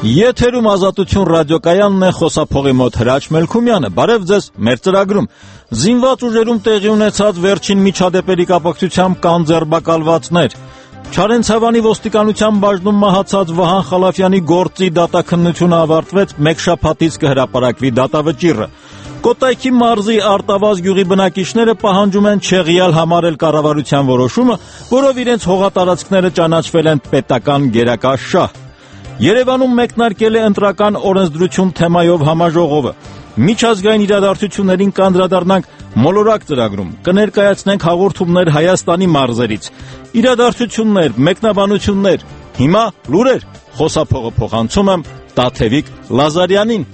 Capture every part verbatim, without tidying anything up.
Եթերում Ազատություն ռադիոկայանն է, խոսափողի մոտ Հրաչ Մելքումյանը։ Բարև ձեզ, մեր ծրագրում զինված ուժերում տեղի ունեցած վերջին միջադեպերի կապակցությամբ կան ձերբակալվածներ։ Չարենցավանի ոստիկանության բաժնում մահացած Վահան Խալաֆյանի գործի դատաքննությունը ավարտվեց, մեկ շաբաթից կհրապարակվի դատավճիռը։ Կոտայքի մարզի Արտավազ գյուղի բնակիչները պահանջում են չեղյալ համարել կառավարության որոշումը, որով իրենց հողատարածքները ճանաչվել են պետական գերակաշահ։ Երևանում մեկնարկել է ընտրական օրենսդրություն թեմայով համաժողովը։ Միջազգային իրադարձություններին կանդրադառնանք մոլորակ ծրագրում, կներկայացնենք հաղորդումներ Հայաստանի մարզերից, իրադարձություններ, մեկնաբանություններ։ Հիմա լուրեր, խոսափողը փոխանցում եմ Տաթևիկ Լազարյանին։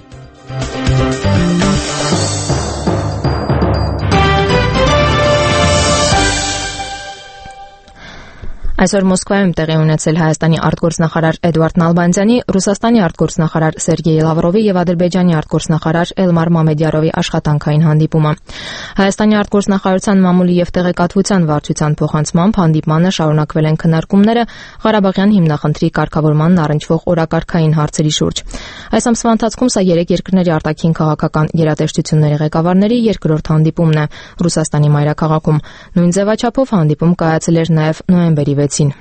Այսօր Մոսկվայում տեղի ունեցել Հայաստանի արտգործնախարար Էդվարդ Նալբանդյանի, Ռուսաստանի արտգործնախարար Սերգեյ Լավրովի եւ Ադրբեջանի արտգործնախարար Էլմար Մամեդյարովի աշխատանքային հանդիպումը։ Հայաստանի արտգործնախարարության մամուլի եւ տեղեկատվության վարչության փոխանցմամբ հանդիպմանը շարունակվել են քննարկումները Ղարաբաղյան հիմնախնդրի կարգավորմանն առնչվող օրակարգային հարցերի շուրջ։ Այս ամսվա ընթացքում սա երեք երկրների արտաքին քաղաքական գերատեսչությունների ղեկավարների երկրորդ հանդիպումն է Ռուսաստանի մայրաքաղաքում։ Նույն ձևաչափով հանդիպում կայացել էր նաեւ նոյեմբերի վեցին։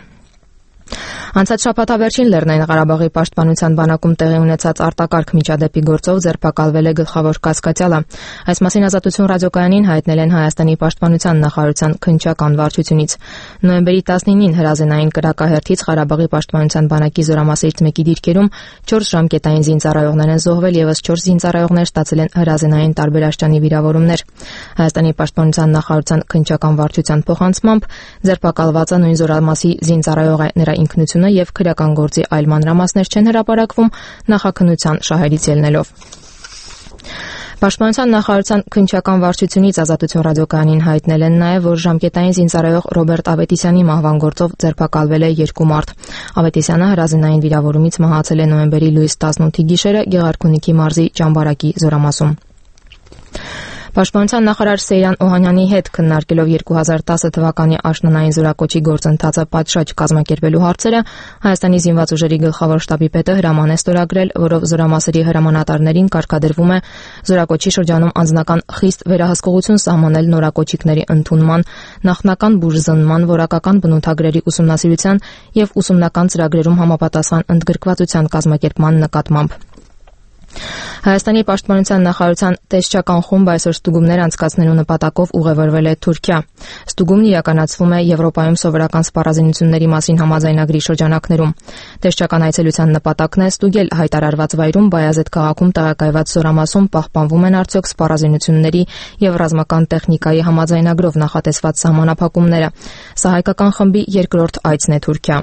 Անցած շաբաթավերջին Լեռնային Ղարաբաղի պաշտպանության բանակում տեղի ունեցած արտակարգ միջադեպի գործով ձերբակալվել է գլխավոր կասկածյալը։ Այս մասին Ազատություն ռադիոկայանին հայտնել են Հայաստանի պաշտպանության նախարարության քննչական վարչությունից։ Նոյեմբերի տասնինին հրազենային կրակահերթից Ղարաբաղի պաշտպանության բանակի զորամասերից մեկի դիրքերում չորս ժամկետային զինծառայողներ են զոհվել, եւս չորս զինծառայողներ ստացել են հրազենային տարբերաշրջանի վիրավորումներ։ Հայաստանի պաշտպանության նախարարության քննչական վարչության փոխանցմամբ ձերբակալվածը նույն զորամասի զինծառայող է, նրա ինքնությունը եւ քրեական գործի այլ մանրամասներ չեն հրապարակվում նախաքննության շահերից ելնելով։ Պաշտպանության նախարարության քննչական վարչությունից Ազատություն ռադիոկայանին հայտնել են նաև, որ ժամկետային զինծառայող Ռոբերտ Ավետիսյանի մահվան գործով ձերբակալվել է երկու մարդ։ Ավետիսյանը հրազենային վիրավորումից մահացել է նոյեմբերի լույս տասնութի գիշերը Գեղարքունիքի մարզի Ճամբարակի զորամասում։ Պաշտպանության նախարար Սեյրան Օհանյանի հետ քննարկելով երկու հազար տասը թվականի աշնանային զորակոչի գործընթացը պատշաճ կազմակերպելու հարցերը, Հայաստանի զինված ուժերի գլխավոր շտաբի պետը հրաման է ստորագրել, որով զորամասերի հրամանատարներին կարգադրվում է զորակոչի շրջանում անձնական խիստ վերահսկողություն սահմանել նորակոչիկների ընդունման, նախնական բուժզնման, որակական բնութագրերի ուսումնասիրության եւ ուսումնական ծրագրերում համապատասխան ընդգրկվածության կազմակերպման նկատմամբ։ Հայաստանի պաշտպանության նախարարության տեսչական խումբը այսօր ստուգումներ անցկացնելու նպատակով ուղևորվել է Թուրքիա։ Ստուգումն իրականացվում է Եվրոպայում սովորական սպառազինությունների մասին համաձայնագրի շրջանակներում։ Տեսչական այցելության նպատակն է ստուգել հայտարարված վայրում Բայազեդ քաղաքում տեղակայված զորամասում պահպանվում են արդյոք սպառազինությունների եւ ռազմական տեխնիկայի համաձայնագրով նախատեսված սահմանափակումները։ Սա հայկական խմբի երկրորդ այցն է Թուրքիա։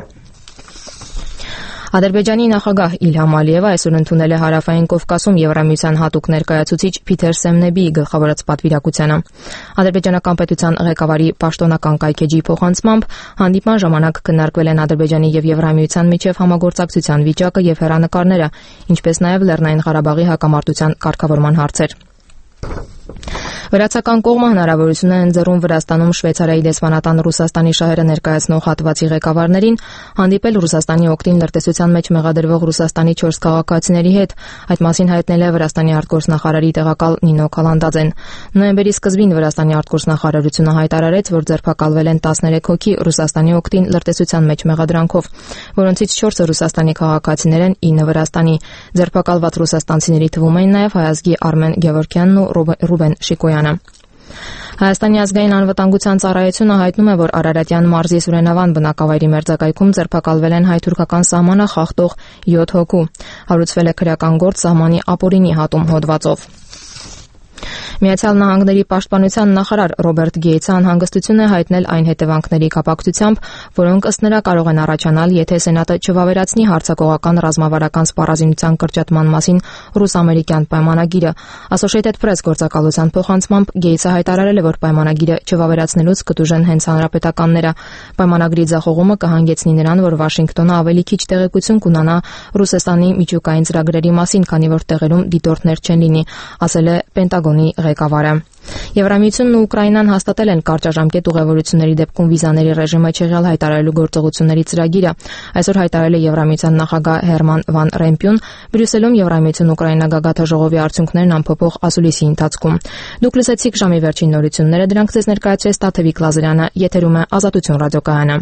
Ադրբեջանի նախագահ Իլհամ Ալիևը այսօր ընդունել է Հարավային Կովկասում Եվրամիության հատուկ ներկայացուցիչ Փիթեր Սեմնեբիի գլխավորած պատվիրակությանը։ Ադրբեջանական պետության ղեկավարի պաշտոնական կայքեջի փոխանցմամբ հանդիպման ժամանակ քննարկվել են Ադրբեջանի եւ Եվրամիության միջև համագործակցության վիճակը եւ հեռանկարները, ինչպես նաեւ Լեռնային Ղարաբաղի հակամարտության կարգավորման հարցեր։ Վրացական կողմը հնարավորություն է ընձեռում Վրաստանում Շվեյցարիայի դեսպանատան Ռուսաստանի շահերը ներկայացնող հատվածի ղեկավարներին հանդիպել Ռուսաստանի օգտին լրտեսության մեջ մեղադրվող Ռուսաստանի չորս քաղաքացիների հետ։ Այդ մասին հայտնել է Վրաստանի արտգործնախարարի տեղակալ Նինո Քալանդաձեն։ Նոյեմբերի սկզբին Վրաստանի արտգործնախարարությունը հայտարարեց, որ ձերբակալվել են տասներեք հոգի Ռուսաստանի օգտին լրտեսության մեջ մեղադրանքով, որոնցից չորսը Ռուսաստանի քաղաքացիներ են, ինը Վրաստանի։ Ձերբակալված ռուսաստանցիների թվում են նաև հայազգի Արմեն Գևորքյանն ու Ռուբեն Շիկոյանը։ Հայաստանի ազգային անվտանգության ծառայությունը հայտնում է, որ Արարատյան մարզի Սուրենավան բնակավայրի մերձակայքում ձերբակալվել են հայ-թուրքական սահմանը խախտող յոթ հոգու։ Հարուցվել է քրեական գործ սահմանի ապօրինի հատում հոդվածով։ Միացյալ Նահանգների պաշտպանության նախարար Ռոբերտ Գեյթսը անհանգստություն է հայտնել այն հետևանքների կապակցությամբ, որոնք ըստ նրա կարող են առաջանալ, եթե Սենատը չվավերացնի հարձակողական ռազմավարական սպառազինության կրճատման մասին ռուս-ամերիկյան պայմանագիրը։ Associated Press գործակալության փոխանցմամբ Գեյթսը հայտարարել է, որ պայմանագիրը չվավերացնելուց կտուժեն հենց հանրապետականները։ Պայմանագրի ձախողումը կհանգեցնի նրան, որ Վաշինգտոնը ավելի քիչ տեղեկություն կունենա Ռուսաստանի միջուկային ծրագրերի մասին, քանի որ տեղերում դիտորդներ չեն լինի, ասել է Պենտագոնի Պենտագոնի ղեկավարը։ Եվրամիությունն ու Ուկրաինան հաստատել են կարճաժամկետ ուղևորությունների դեպքում վիզաների ռեժիմը չեղյալ հայտարարելու գործողությունների ծրագիրը։ Այսօր հայտարարել է Եվրամիության նախագահ Հերման վան Ռեմպյուն Բրյուսելում Եվրամիություն-Ուկրաինա գագաթնաժողովի արդյունքներն ամփոփող ասուլիսի ընթացքում։ Դուք լսեցիք ժամի վերջին նորությունները, դրանք ձեզ ներկայացրեց Տաթևիկ Լազարյանը, եթերում է Ազատություն ռադիոկայանը։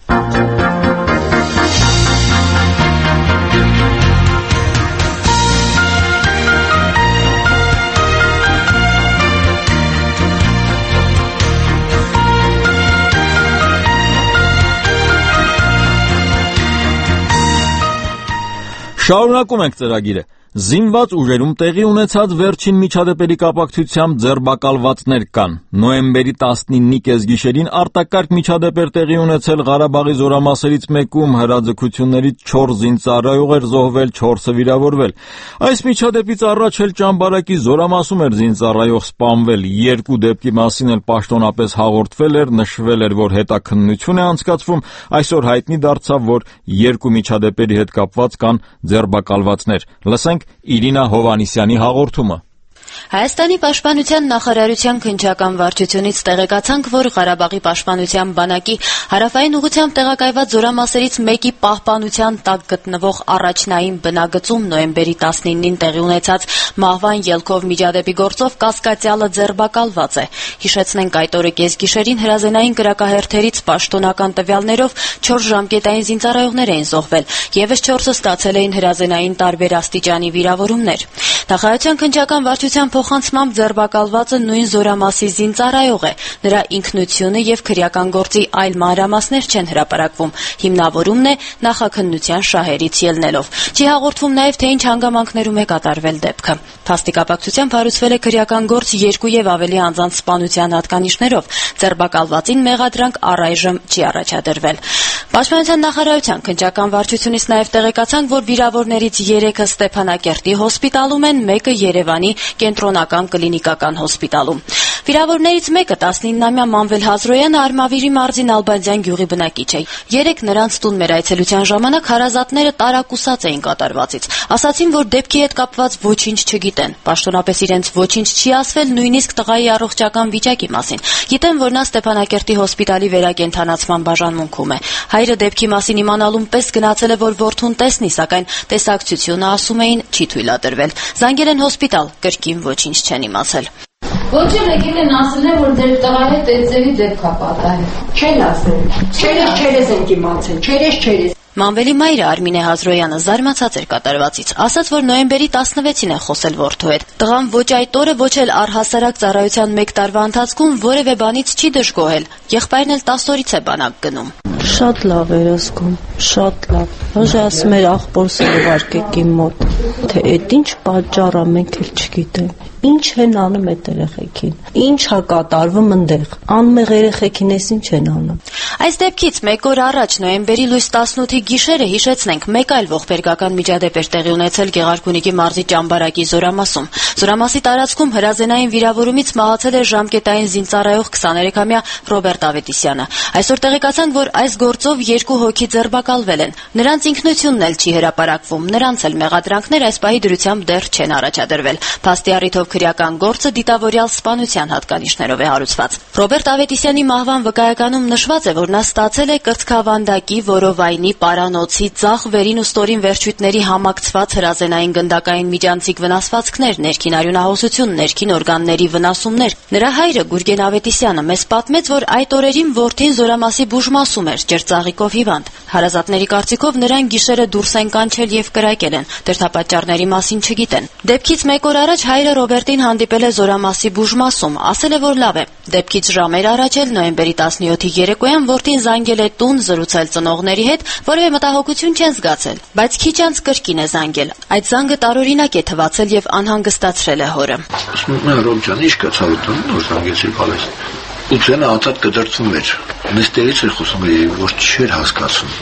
Շարունակում ենք ծրագիրը։ Զինված ուժերում տեղի ունեցած վերջին միջադեպերի կապակցությամբ ձերբակալվածներ կան։ Նոյեմբերի տասնինի կեսգիշերին արտակարգ միջադեպ էր տեղի ունեցել Ղարաբաղի զորամասերից մեկում, հրաձգություններից չորս զինծառայող էր զոհվել, չորսը վիրավորվել։ Այս միջադեպից առաջ էլ Ճամբարակի զորամասում էր զինծառայող սպանվել։ Երկու դեպքի մասին էլ պաշտոնապես հաղորդվել էր, նշվել էր, որ հետաքննություն է անցկացվում։ Այսօր հայտնի դարձավ, որ երկու միջադեպերի հետ կապված կան ձերբակալվածներ։ Լսենք Իրինա Հովանիսյանի հաղորդումը։ Հայաստանի պաշտպանության նախարարության քննչական վարչությունից տեղեկացանք, որ Ղարաբաղի պաշտպանության բանակի հարավային ուղղությամբ տեղակայված զորամասերից մեկի պահպանության տակ գտնվող առաջնային բնագծում նոյեմբերի տասնինին տեղի ունեցած մահվան ելքով միջադեպի գործով կասկածյալը ձերբակալված է։ Հիշեցնենք, այդ օրը կեսգիշերին հրազենային կրակահերթերից պաշտոնական տվյալներով չորս ժամկետային զինծառայողներ էին զոհվել, եւս չորսը ստացել էին հրազենային տարբեր աստիճանի վիրավորումներ։ Նախարարության քննչական վարչության փոխանցմամբ ձերբակալվածը նույն զորամասի զինծառայող է։ Նրա ինքնությունը եւ քրեական գործի այլ մանրամասներ չեն հրապարակվում։ Հիմնավորումն է նախաքննության շահերից ելնելով։ Չի հաղորդվում նաեւ, թե ինչ հանգամանքներում է կատարվել դեպքը։ Փաստի կապակցությամբ հարուցվել է քրեական գործ երկու եւ ավելի անձանց սպանության հատկանիշներով։ Ձերբակալվածին մեղադրանք առայժմ չի առաջադրվել։ Պաշտպանության նախարարության քննչական վարչությունից նաեւ տեղեկացանք, որ վիրավորներից երեքը Ստեփանակերտի հոսպիտալում են, մեկը Երևանի կենտրոնական կլինիկական հոսպիտալում։ Վիրավորներից մեկը տասնինամյա Մանվել Հազրոյանը Արմավիրի մարզին Ալբանդյան գյուղի բնակիչ է։ Երեք նրանց տուն մեր այցելության ժամանակ հարազատները տարակուսած էին կատարվածից։ Ասացին, որ դեպքի հետ կապված ոչինչ չգիտեն։ Պաշտոնապես իրենց ոչինչ չի ասվել նույնիսկ տղայի առողջական վիճակի մասին։ Գիտեն, որ նա Ստեփանակերտի հոսպիտալի վերակենդանացման բաժանմունքում է։ Հայրը դեպքի մասին իմանալուն պես գնացել է, որ որդուն տեսնի, սակայն տեսակցությունը, ասում էին, չի թույլատրվել։ Զանգել են հոսպիտալ, կրկին ոչինչ չեն իմացել։ Ոչ էլ եկել են ասել են, որ դեր տղայի հետ այդտեղի դեպք է պատահել։ Չեն ասել։ Չերես չերես ենք իմացել, չերես չերես։ Մանվելի մայրը Արմինե Հազրոյանը զարմացած էր կատարվածից, ասաց, որ նոյեմբերի տասնվեցին է խոսել որդու հետ։ Տղան ոչ այդ օրը, ոչ էլ առհասարակ ծառայության մեկ տարվա ընթացքում որևէ բանից չի դժգոհել։ Եղբայրն էլ տասը օրից է բանակ գնում։ Շատ լավ էր ասում, շատ լավ։ Ոչ ասում էր աղբորս ուղարկեք իմ մոտ, թե այդ ինչ պատճառ է, մենք էլ չգիտենք։ Ինչ են անում այդ երեխեքին։ Ինչ է կատարվում այնտեղ։ Անմեղ երեխեքին էս ինչ են անում։ Այս դեպքից մեկ օր առաջ նոյեմբերի լույս տասնութի գիշերը, հիշեցնենք, մեկ այլ ողբերգական միջադեպ էր տեղի ունեցել Գեղարքունիքի մարզի Ճամբարակի զորամասում։ Զորամասի տարածքում հրազենային վիրավորումից մահացել էր ժամկետային զինծառայող քսաներեքամյա Ռոբերտ Ավետիսյանը։ Այսօր տեղեկացանք, որ այս գործով երկու հոգի ձերբակալվել են։ Նրանց ինքնությունն էլ չի հրապարակվում, նրանց էլ մեղադրանքներ այս պահի դրությամբ դեռ չեն առաջադրվել։ Փաստի առիթով քրեական գործը դիտավորյալ սպանության հատկանիշներով է հարուցված։ Ռոբերտ Ավետիսյանի մահվան վկայականում նշված է, որ նա ստացել է կրծքավանդակի, որովայնի, պարանոցի, ձախ վերին ու ստորին վերջույթների համակցված հրազենային գնդակային միջանցիկ վնասվածքներ, ներքին արյունահոսություն, ներքին օրգանների վնասումներ։ Նրա հայրը Գուրգեն Ավետիսյանը մեզ պատմեց, որ այդ օրերին որդին զորամասի բուժմասում էր, ջրծաղիկով հիվանդ։ Հարազատների կարծիքով նրան գիշերը դուրս են կանչել եւ կրակել են։ Դրդապատճառների մասին չգիտեն։ Դեպքից մեկ օր առաջ հայրը Ռոբերտին հանդիպել է զորամասի բուժմասում, ասել է, որ լավ է։ Դեպքից ժամեր առաջ էլ նոյեմբերի տասնյոթի երեկոյան որդին զանգել է տուն, զրուցել ծնողների հետ, որևէ մտահոգություն չեն զգացել, բայց քիչ անց կրկին է զանգել։ Այդ զանգը տարօրինակ է թվացել եւ անհանգստացրել է հորը։ Ռոբերտ, ի՞նչ կա ցավոտ, որ զանգեցի քալես։ Ուծենը ածած կդրծում էր։ Նստերից էր խոսում, որ չէր հասկացում։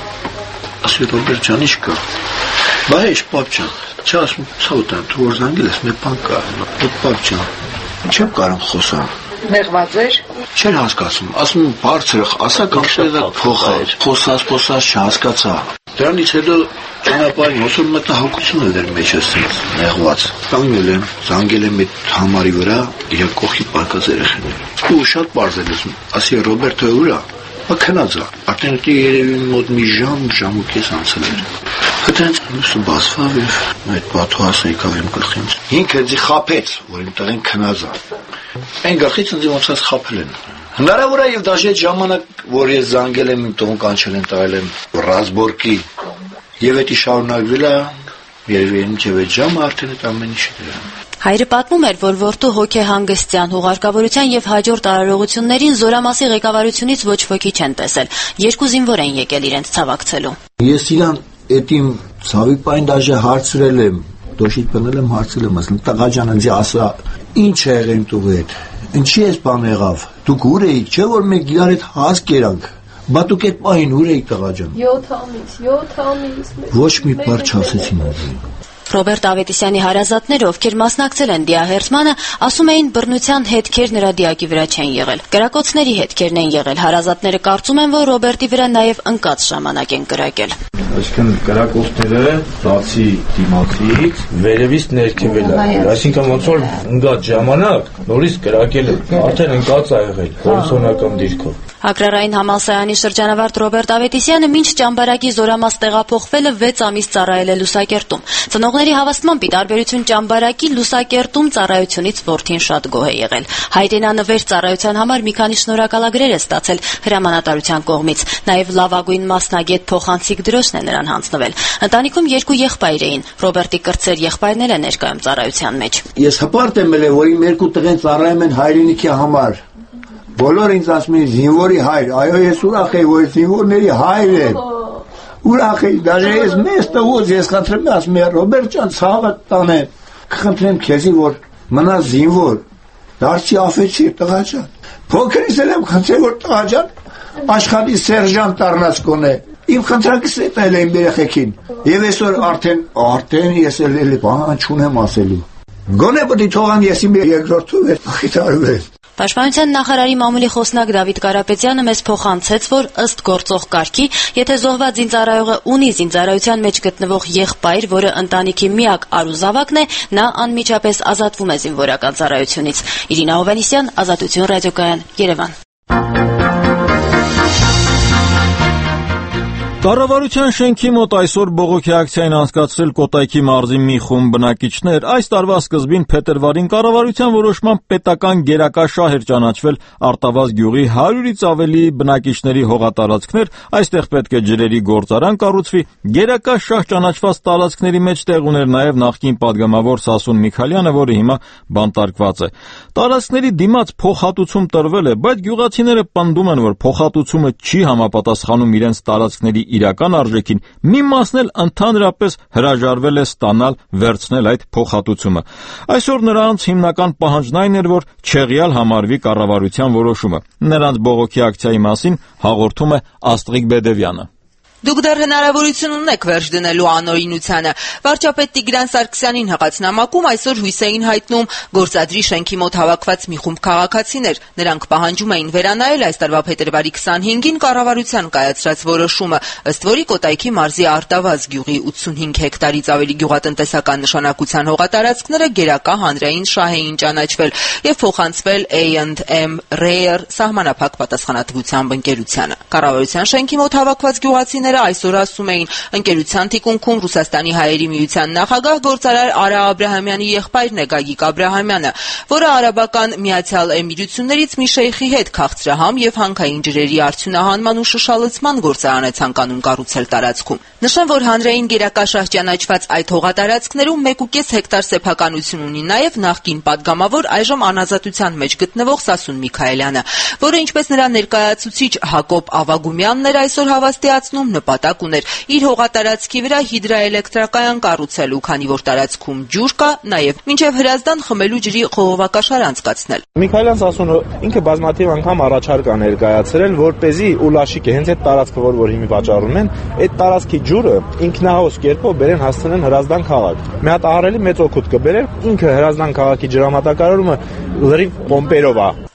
Ասել Ռոբերտ ջան, ի՞նչ կա։ Բայ էս պապ ջան, չասում ցավոտ, դու որ զանգել ես, մի բան կա։ Դու պապ ջան, չեմ կարող խոսալ։ Նեղված էր։ Չէր հասկացում, ասում բարձր, ասա կամ շեզա փոխել։ Խոսած, խոսած չհասկացա։ Դրանից հետո ճանապարհին ոսոր մտահոգություն էր մեջ ասած նեղված։ Կանգնել եմ, զանգել եմ այդ համարի վրա իր կողքի պարկած երեխաները։ Ու շատ բարձր էր, ասի Ռոբերտը ուր է։ Բա քնած է։ Արդեն դի երևի մոտ մի ժամ, ժամ ու կես անցել էր։ Հետո լույսը բացվավ եւ այդ բաթուասը եկավ իմ գլխին։ Ինքը ինձ խափեց, որ իմ տղեն քնած է։ Այն գլխից ինձ ոնց խափել են։ Հնարավոր է եւ դաժե ժամանակ, որ ես զանգել եմ իմ տուն կանչել են տվել եմ Ռազբորկի եւ դա շարունակվել է երևի ինչեւ այդ ժամը արդեն այդ ամեն ինչը դրա։ Հայրը պատմում էր, որ որդու հոգեհանգստյան, հուղարկավորության եւ հաջորդ արարողություններին Զորամասի ղեկավարությունից ոչ ոքի չեն տեսել։ Երկու զինվոր են եկել իրենց ցավակցելու։ Ես իրան էտիմ ցավի պայն դաժե հարցրել եմ, դոշիտ բնել եմ հարցրել եմ, ասել տղա ջան, ինձ ասա, ինչ է եղել տուղի հետ։ Ինչի էս բան եղավ։ Դուք ուր էիք, չէ՞ որ մենք իրար հետ հաս կերանք։ Բա դուք այդ պահին ուր էիք տղա ջան։ յոթ ամիս, յոթ ամիս։ Ոչ մի բառ չասեցին այդին։ Ռոբերտ Ավետիսյանի հարազատները, ովքեր մասնակցել են դիահերձմանը, ասում էին բռնության հետքեր նրա դիակի վրա չեն եղել։ Կրակոցների հետքերն են եղել։ Հարազատները կարծում են, որ Ռոբերտի վրա նաև ընկած ժամանակ են կրակել։ Այսինքն կրակոցները բացի դիմացից վերևից ներքևել է։ Այսինքն ոնց որ ընկած ժամանակ նորից կրակել է, արդեն ընկած է եղել հորիզոնական դիրքով։ Ագրարային համալսարանի շրջանավարտ Ռոբերտ Ավետիսյանը մինչ ճամբարակի Զորամաս տեղափոխվելը վեց ամիս ծառայել է Լուսակերտում։ Ծնողների հավաստմամբ ի տարբերություն ճամբարակի Լուսակերտում ծառայությունից որդին շատ գոհ է եղել։ Հայրենանվեր ծառայության համար մի քանի շնորհակալագրեր է ստացել հրամանատարության կողմից։ Նաև լավագույն մասնագետ փոխանցիկ դրոշն է նրան հանձնվել։ Ընտանիքում երկու եղբայր էին։ Ռոբերտի կրտսեր եղբայրներ են ներկայում ծառայության մեջ։ Ես հպարտ եմ ելել, որ իմ երկու տղեն ծառայում են հայրենիքի համար։ Բոլոր ինձ ասում են զինվորի հայր, այո ես ուրախ եմ, որ զինվորների հայր եմ։ Ուրախ եմ, դաժե ես մեծ տղուց ես խնդրեմ եմ, ասում եմ Ռոբերտ ջան, ցավը տանեմ, կխնդրեմ քեզի որ մնա զինվոր, դարձի աֆեցի տղա ջան։ Փոքրից եմ խնդրել որ տղա ջան, աշխատի սերժանտ դառնաց կոնե։ Իմ խնդրակից էլ եմ երեխեքին։ Եվ այսօր արդեն արդեն ես էլ բան չունեմ ասելու։ Գոնե պետք է թողան ես իմ երկրորդու հետ խիթարվել։ Պաշտպանության նախարարի մամուլի խոսնակ Դավիթ Կարապետյանը մեզ փոխանցեց, որ ըստ գործող կարգի, եթե զոհված զինծառայողը ունի զինծառայության մեջ գտնվող եղբայր, որը ընտանիքի միակ արուզավակն է, նա անմիջապես ազատվում է զինվորական ծառայությունից։ Իրինա Հովանեսյան, Ազատություն ռադիոկայան, Երևան։ Կառավարության շենքի մոտ այսօր բողոքի ակցիային անցկացրել Կոտայքի մարզի մի խումբ բնակիչներ։ Այս տարվա սկզբին փետրվարին կառավարության որոշմամբ պետական գերակաշահ էր ճանաչվել Արտավազ գյուղի հարյուրից ավելի բնակիչների հողատարածքներ, այստեղ պետք է ջրերի գործարան կառուցվի։ Գերակաշահ ճանաչված տարածքների մեջ տեղ ուներ նաև նախկին падգամավոր Սասուն Միքայելյանը, որը հիմա բանտարկված է։ Տարածքների դիմաց փոխհատուցում տրվել է, բայց գյուղացիները պնդում են, որ փոխհատուցումը չի համապատասխանում իրենց տարածքների իրական արժեքին, մի մասն էլ ընդհանրապես հրաժարվել է ստանալ վերցնել այդ փոխհատուցումը։ Այսօր նրանց հիմնական պահանջն այն էր, որ չեղյալ համարվի կառավարության որոշումը։ Նրանց բողոքի ակցիայի մասին հաղորդում է Աստղիկ Բեդևյանը։ Դուք դեռ հնարավորություն ունեք վերջ դնելու անօրինությանը։ Վարչապետ Տիգրան Սարգսյանին հղած նամակում այսօր հույս էին հայտնում գործադրի շենքի մոտ հավաքված մի խումբ քաղաքացիներ։ Նրանք պահանջում էին վերանայել այս տարվա փետրվարի քսանհինգին կառավարության կայացրած որոշումը, ըստ որի Կոտայքի մարզի Արտավազ գյուղի ութսունհինգ հեկտարից ավելի գյուղատնտեսական նշանակության հողատարածքները գերակա հանրային շահ էին ճանաչվել եւ փոխանցվել A and M Rare սահմանափակ պատասխանատվությամբ ընկերությանը։ Կառավարության շենքի մոտ հավաքված գյուղացիները այսօր ասում էին ընկերության թիկունքում Ռուսաստանի հայերի միության նախագահ գործարար Արա Աբրահամյանի եղբայրն է Գագիկ Աբրահամյանը, որը արաբական Միացյալ Էմիրություններից մի շեյխի հետ քաղցրահամ եւ հանքային ջրերի արդյունահանման ու շշալցման գործարան է ցանկանում կառուցել տարածքում։ Նշեմ, որ հանրային գերակաշահ ճանաչված այդ հողատարածքներում մեկ ու կես հեկտար սեփականություն ունի նաև նախկին падգամավոր այժմ անազատության մեջ գտնվող Սասուն Միքայելյանը, որը ինչպես նրա ներկայացուցիչ Հակոբ Ավագումյանն էր այսօր հավաստիացնում, նպատակ ուներ իր հողատարածքի վրա հիդրոէլեկտրակայան կառուցելու, քանի որ տարածքում ջուր կա, նաև մինչև Հրազդան խմելու ջրի խողովակաշար անցկացնել։ Միքայելյան Սասունը ինքը բազմաթիվ անգամ առաջարկ ա ներկայացրել, որպեսզի Ուլաշիկը հենց այդ տարածքը, որ որ հիմա վաճառում են, այդ տարածքի ջուրը ինքնահոս կերպով բերեն հասցնեն Հրազդան քաղաք։ Մի հատ ահռելի մեծ օգուտ կբերեր, ինքը Հրազդան քաղաքի ջրամատակարարումը լրիվ պոմպերով է։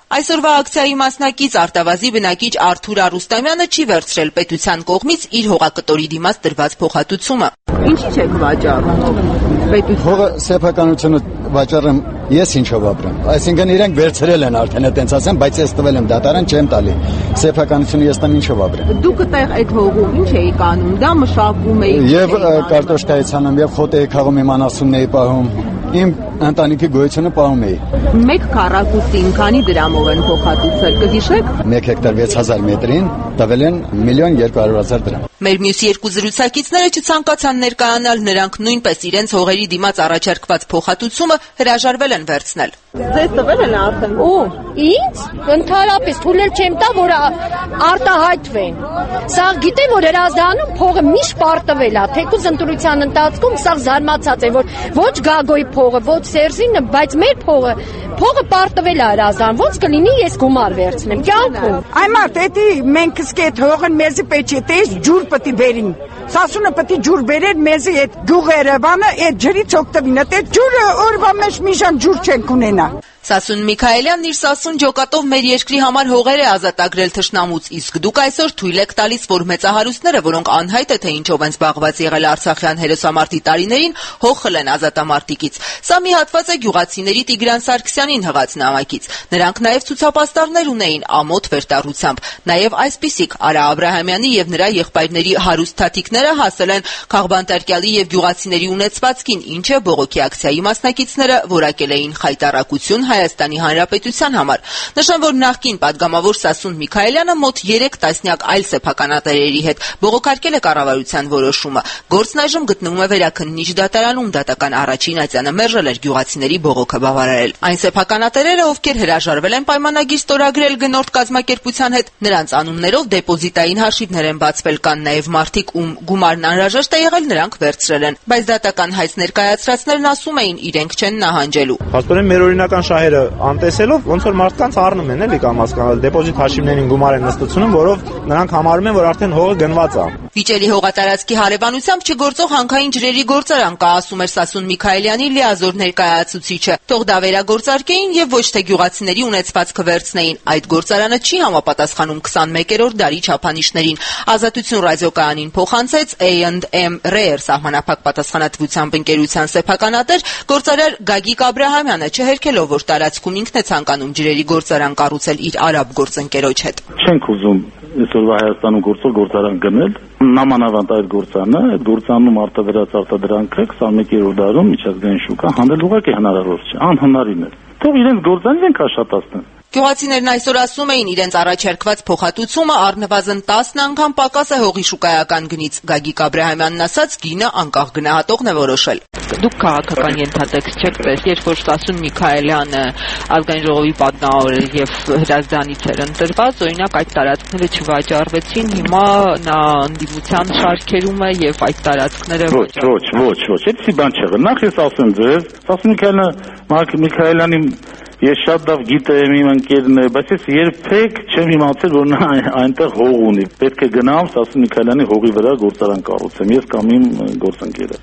Այսօրվա ակցիայի մասնակից արտավազի բնակիչ Արթուր Արուստամյանը չի վերցրել պետության կողմից իր հողակտորի դիմաց դրված փոխհատուցումը։ Ինչի՞ չեք վաճառում։ Հողը սեփականությունը վաճառեմ ես ինչով ապրեմ։ Այսինքն իրենք վերցրել են արդեն այտենց ասեմ, բայց ես տվել եմ դատարան չեմ տալի։ Սեփականությունը ես տամ ինչով ապրեմ։ Դուք այդտեղ այդ հողում ինչ էի կանում։ Դա մշակում էի։ Եվ կարտոշկայի ցանում եւ խոտ էի քաղում իմ անասունն էի պահում։ Իմ ընտանիքի գոյությունը պահում էի։ Մեկ քառակուսին քանի դրամով են փոխհատուցել, կհիշեք։ մեկ հեկտար վեց հազար մետրին տվել են միլիոն երկու հարյուր հազար դրամ։ Մեր մյուս երկու զրուցակիցները չցանկացան ներկայանալ, նրանք նույնպես իրենց հողերի դիմաց առաջարկված փոխհատուցումը հրաժարվել են վերցնել։ Ձեզ տվել են արդեն։ Ու ինձ ընդհանրապես թույլ չեմ տա, որ արտահայտվեն։ Սա գիտեմ, որ հրազդանում փողը միշտ պարտվել է, թեկուզ ընտրության ընթացքում սա զարմացած է, որ ոչ Գագոյի փողը, ոչ Սերժինը, բայց մեր փողը, փողը պարտվել է հրազդան, ոնց կլինի ես գումար վերցնեմ, կյանքում։ Այ մարդ, էդի մենք սկե այդ հողը մեզի պետք է տես ջուր պետք է բերին։ Սասունը պետք է ջուր բերեր մեզի այդ գյուղերը, բանը այդ ջրից օգտվին։ Այդ ջուրը օրվա մեջ մի ժամ ջուր չենք ունենա։ Սասուն Միքայելյանն իր Սասուն ջոկատով մեր երկրի համար հողեր է ազատագրել թշնամուց, իսկ դուք այսօր թույլ եք տալիս, որ մեծահարուստները, որոնք անհայտ է թե ինչով են զբաղված եղել Արցախյան հերոսամարտի տարիներին, հող խլեն ազատամարտիկից։ Սա մի հատված է գյուղացիների Տիգրան Սարգսյանին հղած նամակից։ Նրանք նաև ցուցապաստառներ ունեին ամոթ վերտառությամբ։ Նաև այսպիսիք Արա Աբրահամյանի եւ նրա եղբայրների հարուստ թաթիկները հասել են Խաղբանտարկյալի եւ գյուղացիների ունեցվածքին, ինչը բողոքի ակցիայի մասնակիցները որակել էին խայտառակություն Հայաստանի Հանրապետության համար։ Նշեմ, որ նախկին падգամավոր Սասուն Միքայելյանը մոտ երեք տասնյակ այլ սեփականատերերի հետ բողոքարկել է կառավարության որոշումը։ Գործն այժմ գտնվում է վերաքննիչ դատարանում, դատական առաջին ատյանը մերժել էր գյուղացիների բողոքը բավարարել։ Այն սեփականատերերը, ովքեր հրաժարվել են պայմանագիր ստորագրել գնորդ կազմակերպության հետ, նրանց անուններով դեպոզիտային հաշիվներ են բացվել, կան նաև մարդիկ, ում գումարն անհրաժեշտ է եղել, նրանք վերցրել են, բայց դատական հայց ներկայացրածներն ասում էին, իրենք չեն նահանջելու։ Փաստորեն մեր օրինական շահերը անտեսելով ոնց որ մարդկանց առնում են, էլի կամ հասկանալ, դեպոզիտ հաշիվներին գումար են նստեցնում, որով նրանք համարում են, որ արդեն հողը գնված է։ Վիճելի հողատարածքի հարևանությամբ չգործող հանքային ջրերի գործարան կա, ասում էր Սասուն Միքայելյանի լիազոր ներկայացուցիչը։ Թող դա վերագործարկեին եւ ոչ թե գյուղացիների ունեցվածքը վերցնեին։ Այդ գործարանը չի համապատասխանում քսանմեկերորդ դարի չափանիշներին։ Ազատություն ռադիոկայանին փոխանցեց A and M Rare սահմանափակ պատասխանատվությամբ ընկերության սեփականատեր գործարար Գագիկ Աբրահամյանը, չհերքելով, որ տարածքում ինքն է ցանկանում ջրերի գործարան կառուցել իր արաբ գործընկերոջ հետ։ Չենք ուզում այսօրվա Հայաստանում գործող գործարան գնել, նամանավանդ այդ գործարանը, այդ գործանում արտադրած արտադրանքը քսանմեկերորդ դարում միջազգային շուկա հանել ուղղակի հնարավոր չէ, անհնարին է։ Թող իրենց գործարանը իրենք աշխատացնեն։ Գյուղացիներն այսօր ասում էին, իրենց առաջարկված փոխհատուցումը առնվազն տասն անգամ պակաս է հողի շուկայական գնից։ Գագիկ Աբրահամյանն ասաց, գինը անկախ գնահատողն է որոշել։ Դուք քաղաքական ենթատեքստ չեք պես, երբ որ Սասուն Միքայելյանը ազգային ժողովի պատգամավոր եւ հրազդանից էր ընտրված, օրինակ այդ տարածքները չվաճառվեցին, հիմա նա ընդդիմության շարքերում է եւ այդ տարածքները ոչ, ոչ, ոչ, ոչ, այդպեսի բան չեղը։ Նախ ես ասեմ ձեզ, Սասուն Միքայելյանը Մարկ Միքայելյանի ես շատ լավ գիտեմ իմ ընկերն է, բայց ես երբեք չեմ իմացել, որ նա այնտեղ հող ունի։ Պետք է գնամ Սասուն Միքայելյանի հողի վրա գործարան կառուցեմ, ես կամ իմ գործընկերը։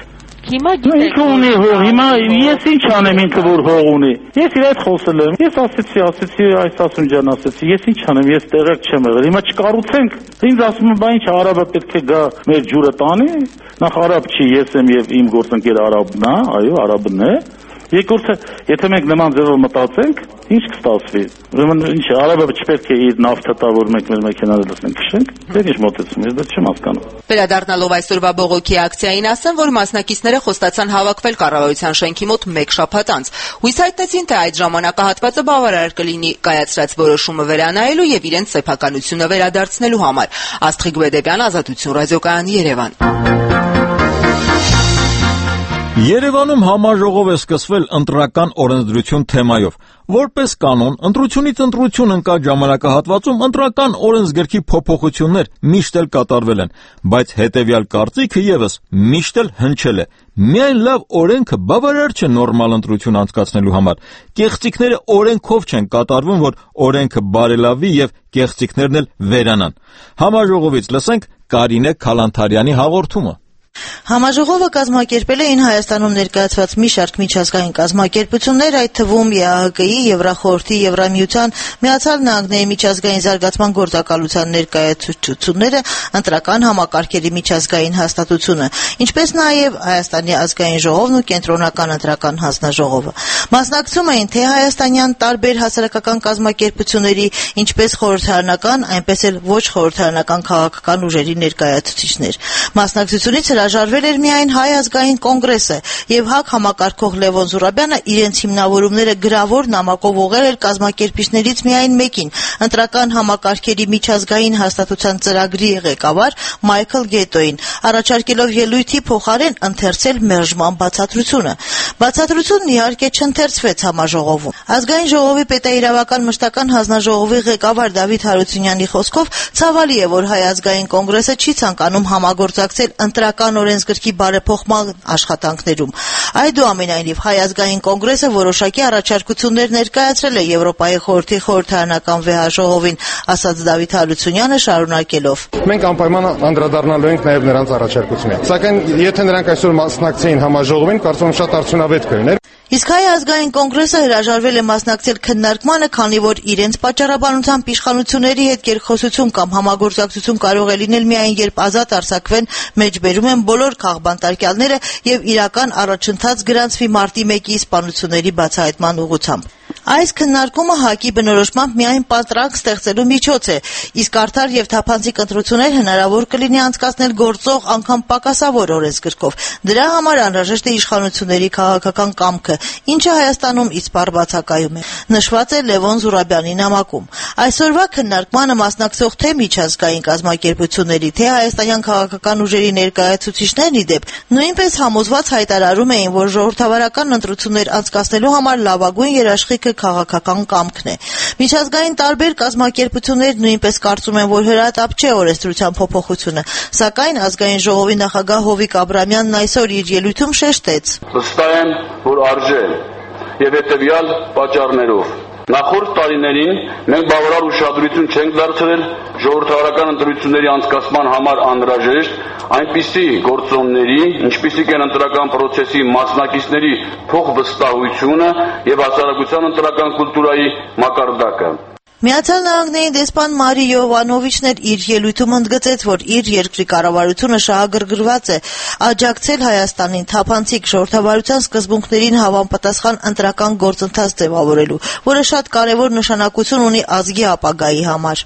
Հիմա գիտեք ունի հող, հիմա ես ինչ անեմ ինքը որ հող ունի։ Ես իր հետ խոսել եմ։ Ես ասեցի, ասեցի, այս Սասուն ջան, ասեցի, ես ինչ անեմ, ես տեղակ չեմ եղել։ Հիմա չկառուցենք։ Ինձ ասում են, բա ինչ արաբը պետք է գա մեր ջուրը տանի։ Նախ արաբ չի, ես եմ եւ իմ գործընկերը արաբն է, այո, արաբն է։ Երկրորդը, եթե մենք նման ձևով մտածենք, ինչ կստացվի։ Ուրեմն ինչ արաբը չպետք է իր նավթը տա, որ մենք մեր մեքենաները լցնենք քշենք։ Դե ինչ մոտեցում, ես դա չեմ հասկանում։ Վերադառնալով այսօրվա բողոքի ակցիային ասեմ, որ մասնակիցները խոստացան հավաքվել կառավարության շենքի մոտ մեկ շաբաթ անց։ Հույս հայտնեցին, թե այդ ժամանակահատվածը բավարար կլինի կայացրած որոշումը վերանայելու եւ իրենց սեփականությունը վերադարձնելու համար։ Աստղիկ Բեդեբյան, Ազատություն ռադիոկայան, Երևան։ Երևանում համաժողով է սկսվել ընտրական օրենսդրություն թեմայով։ Որպես կանոն, ընտրությունից ընտրություն ընկած ժամանակահատվածում ընտրական օրենսգրքի փոփոխություններ միշտ էլ կատարվել են, բայց հետևյալ կարծիքը եւս միշտ էլ հնչել է։ Միայն լավ օրենքը բավարար չէ նորմալ ընտրություն անցկացնելու համար։ Կեղծիքները օրենքով չեն կատարվում, որ օրենքը բարելավի եւ կեղծիքներն էլ վերանան։ Համաժողովից լսենք Կարինե Քալանթարյանի հաղորդումը։ Համաժողովը կազմակերպել էին Հայաստանում ներկայացված մի շարք միջազգային կազմակերպություններ, այդ թվում Է Ա Հ Կ-ի, Եվրախորհրդի, Եվրամիության, Միացյալ Նահանգների միջազգային զարգացման գործակալության ներկայացուցիչները, ընտրական համակարգերի միջազգային հաստատությունը, ինչպես նաև Հայաստանի ազգային ժողովն ու Կենտրոնական ընտրական հանձնաժողովը։ Մասնակցում էին թե հայաստանյան տարբեր հասարակական կազմակերպությունների, ինչպես խորհրդարանական, այնպես էլ ոչ խորհրդարանական քաղաքական ուժերի ներկայացուցիչներ։ Մասնակցությունից հրաժարվել էր միայն Հայ ազգային կոնգրեսը, եւ ՀԱԿ համակարգող Լևոն Զուրաբյանը իրենց հիմնավորումները գրավոր նամակով ուղղել էր կազմակերպիչներից միայն մեկին, ընտրական համակարգերի միջազգային հաստատության ծրագրի ղեկավար Մայքլ Գետոին, առաջարկելով ելույթի փոխարեն ընթերցել մերժման բացատրությունը։ Բացատրությունն իհարկե չընթերցվեց համաժողովում։ Ազգային ժողովի պետաիրավական մշտական հանձնաժողովի ղեկավար Դավիթ Հարությունյանի խոսքով ցավալի է, որ Հայ ազգային կոնգրեսը չի ցանկանում համագործակցել ընտրական օրենսգրքի բարեփոխման աշխատանքներում։ Այդուամենայնիվ Հայ ազգային կոնգրեսը որոշակի առաջարկություններ ներկայացրել է Եվրոպայի խորհրդի խորհրդարանական վեհաժողովին, ասաց Դավիթ Հարությունյանը շարունակելով. Մենք անպայման անդրադառնալու ենք նաև նրանց առաջարկություններին։ Սակայն եթե նրանք այսօր մասնակցեին համաժողովին, կարծում եմ շատ արդյունավետ կլիներ։ Իսկ Հայ ազգային կոնգրեսը հրաժարվել է մասնակցել քննարկմանը, քանի որ իրենց պատճառաբանությամբ իշխանությունների հետ երկխոսություն կամ համագործակցություն կարող է լինել միայն երբ ազատ արձակվեն, մեջբերում են բոլոր քաղբանտարկյալները եւ իրական առաջընթաց գրանցվի մարտի մեկի սպանությունների բացահայտման ուղղությամբ։ Այս քննարկումը ՀԱԿ-ի բնորոշմամբ միայն պատրանք ստեղծելու միջոց է, իսկ արդար եւ թափանցիկ ընտրություններ հնարավոր կլինի անցկացնել գործող անգամ պակասավոր օրենսգրքով։ Դրա համար անհրաժեշտ է իշխանությունների քաղաքական կամքը, ինչը Հայաստանում իսպառ բացակայում է, նշված է Լևոն Զուրաբյանի նամակում։ Այսօրվա քննարկմանը մասնակցող թե միջազգային կազմակերպությունների, թե հայաստանյան քաղաքական ուժերի ներկայացուցիչներն ի դեպ նույնպես համոզված հայտարարում էին, որ ժողովրդավարական ընտրություններ անցկացնելու համար լավագույն երաշխիքը քաղաքական կամքն է։ Միջազգային տարբեր կազմակերպություններ նույնպես կարծում են, որ հրատապ չէ օրենսդրության փոփոխությունը, սակայն ազգային ժողովի նախագահ Հովիկ Աբրամյանն այսօր իր ելույթում շեշտեց. Վստահ եմ, որ արժե եւ հետեւյալ պատճառներով Նախորդ տարիներին մենք բավարար ուշադրություն չենք դարձրել ժողովրդավարական ընտրությունների անցկացման համար անհրաժեշտ այնպիսի գործոնների, ինչպիսիք են ընտրական պրոցեսի մասնակիցների փոխվստահությունը եւ հասարակության ընտրական կուլտուրայի մակարդակը։ Միացյալ Նահանգների դեսպան Մարի Յովանովիչն էլ իր ելույթում ընդգծեց, որ իր երկրի կառավարությունը շահագրգռված է աջակցել Հայաստանին թափանցիկ ժողովրդավարության սկզբունքներին հավանպատասխան ընտրական գործընթաց ձևավորելու, որը շատ կարևոր նշանակություն ունի ազգի ապագայի համար։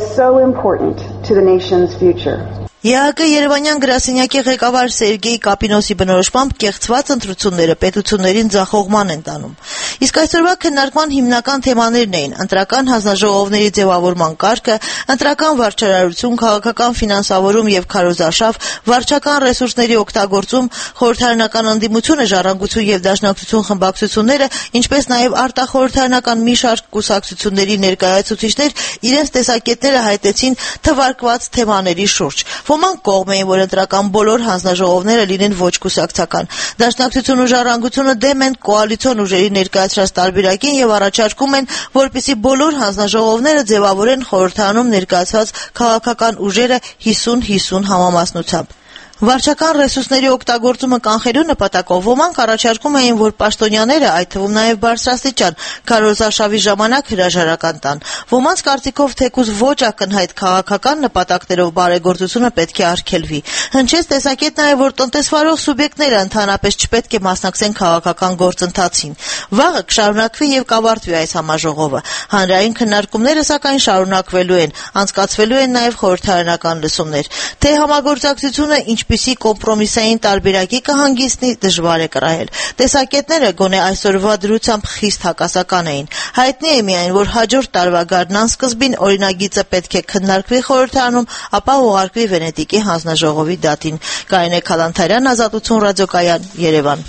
Է Ա Հ Կ Երևանյան գրասենյակի ղեկավար Սերգեյ Կապինոսի բնորոշմամբ կեղծված ընտրությունները պետություններին ձախողման են տանում։ Իսկ այսօրվա քննարկման հիմնական թեմաներն էին ընտրական հանձնաժողովների ձևավորման կարգը, ընտրական վարչարարություն, քաղաքական ֆինանսավորում եւ քարոզարշավ, վարչական ռեսուրսների օգտագործում, խորհրդարանական ընդդիմությունը, ժառանգություն եւ դաշնակցություն խմբակցությունները, ինչպես նաեւ արտախորհրդարանական մի շարք կուսակցությունների ներկայացուցիչներ իրենց տեսակետները հայտեցին թվարկված թեմաների շուրջ։ Ոմանք կողմ էին, որ ընտրական բոլոր հանձնաժողովները լինեն ոչ կուսակցական։ Դաշնակցություն ու ժառանգությունը դեմ են կոալիցիոն ուժերի ներկայացրած տարբերակին եւ առաջարկում են, որպեսզի բոլոր հանձնաժողովները ձևավորեն խորհրդարանում ներկայացված քաղաքական ուժերը հիսուն հիսուն համամասնությամբ։ Վարչական ռեսուրսների օգտագործումը կանխելու նպատակով ոմանք առաջարկում էին, որ պաշտոնյաները, այդ թվում նաև բարձրաստիճան, քարոզարշավի ժամանակ հրաժարական տան։ Ոմանց կարծիքով թեկուզ ոչ ակնհայտ քաղաքական նպատակներով բարեգործությունը պետք է արգելվի։ Հնչեց տեսակետ նաև, որ տնտեսվարող սուբյեկտները ընդհանրապես չպետք է մասնակցեն քաղաքական գործընթացին։ Վաղը կշարունակվի եւ կավարտվի այս համաժողովը։ Հանրային քննարկումները սակայն շարունակվելու են, անցկացվելու են նաև խորհրդարանական լսումներ։ Թե համագործակցությունը ինչպիսի կոմպրոմիսային տարբերակի կհանգիստնի, դժվար է կռահել։ Տեսակետները գոնե այսօրվա դրությամբ խիստ հակասական էին։ Հայտնի է միայն, որ հաջորդ տարվա գարնան սկզբին օրինագիծը պետք է քննարկվի խորհրդարանում, ապա ուղարկվի Վենետիկի հանձնաժողովի դատին։ Կարինե Քալանթարյան, Ազատություն ռադիոկայան, Երևան։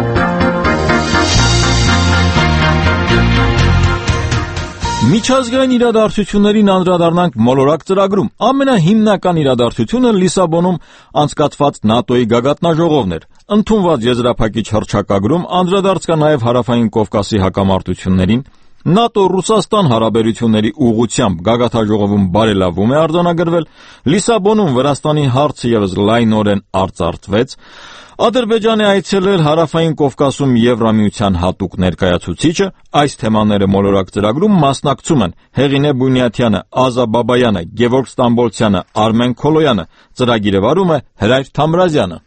Միջազգային իրադարձություններին անդրադառնանք մոլորակ ծրագրում։ Ամենահիմնական իրադարձությունը Լիսաբոնում անցկացված ՆԱՏՕ-ի գագաթնաժողովն էր։ Ընդունված եզրափակիչ հռչակագրում անդրադարձ կա նաև Հարավային Կովկասի հակամարտություններին, ՆԱՏՕ-Ռուսաստան հարաբերությունների ուղղությամբ գագաթնաժողովում բարելավում է արձանագրվել, Լիսաբոնում Վրաստանի հարցը ևս լայնորեն արծարծվեց, Ադրբեջան է այցելել Հարավային Կովկասում Եվրամիության հատուկ ներկայացուցիչը, այս թեմաները մոլորակ ծրագրում մասնակցում են Հեղինե Բունյաթյանը, Ազա Բաբայանը, Գևորգ Ստամբոլցյանը, Արմեն Քոլոյանը, ծրագիրը վարում է Հրայր Թամրազյանը։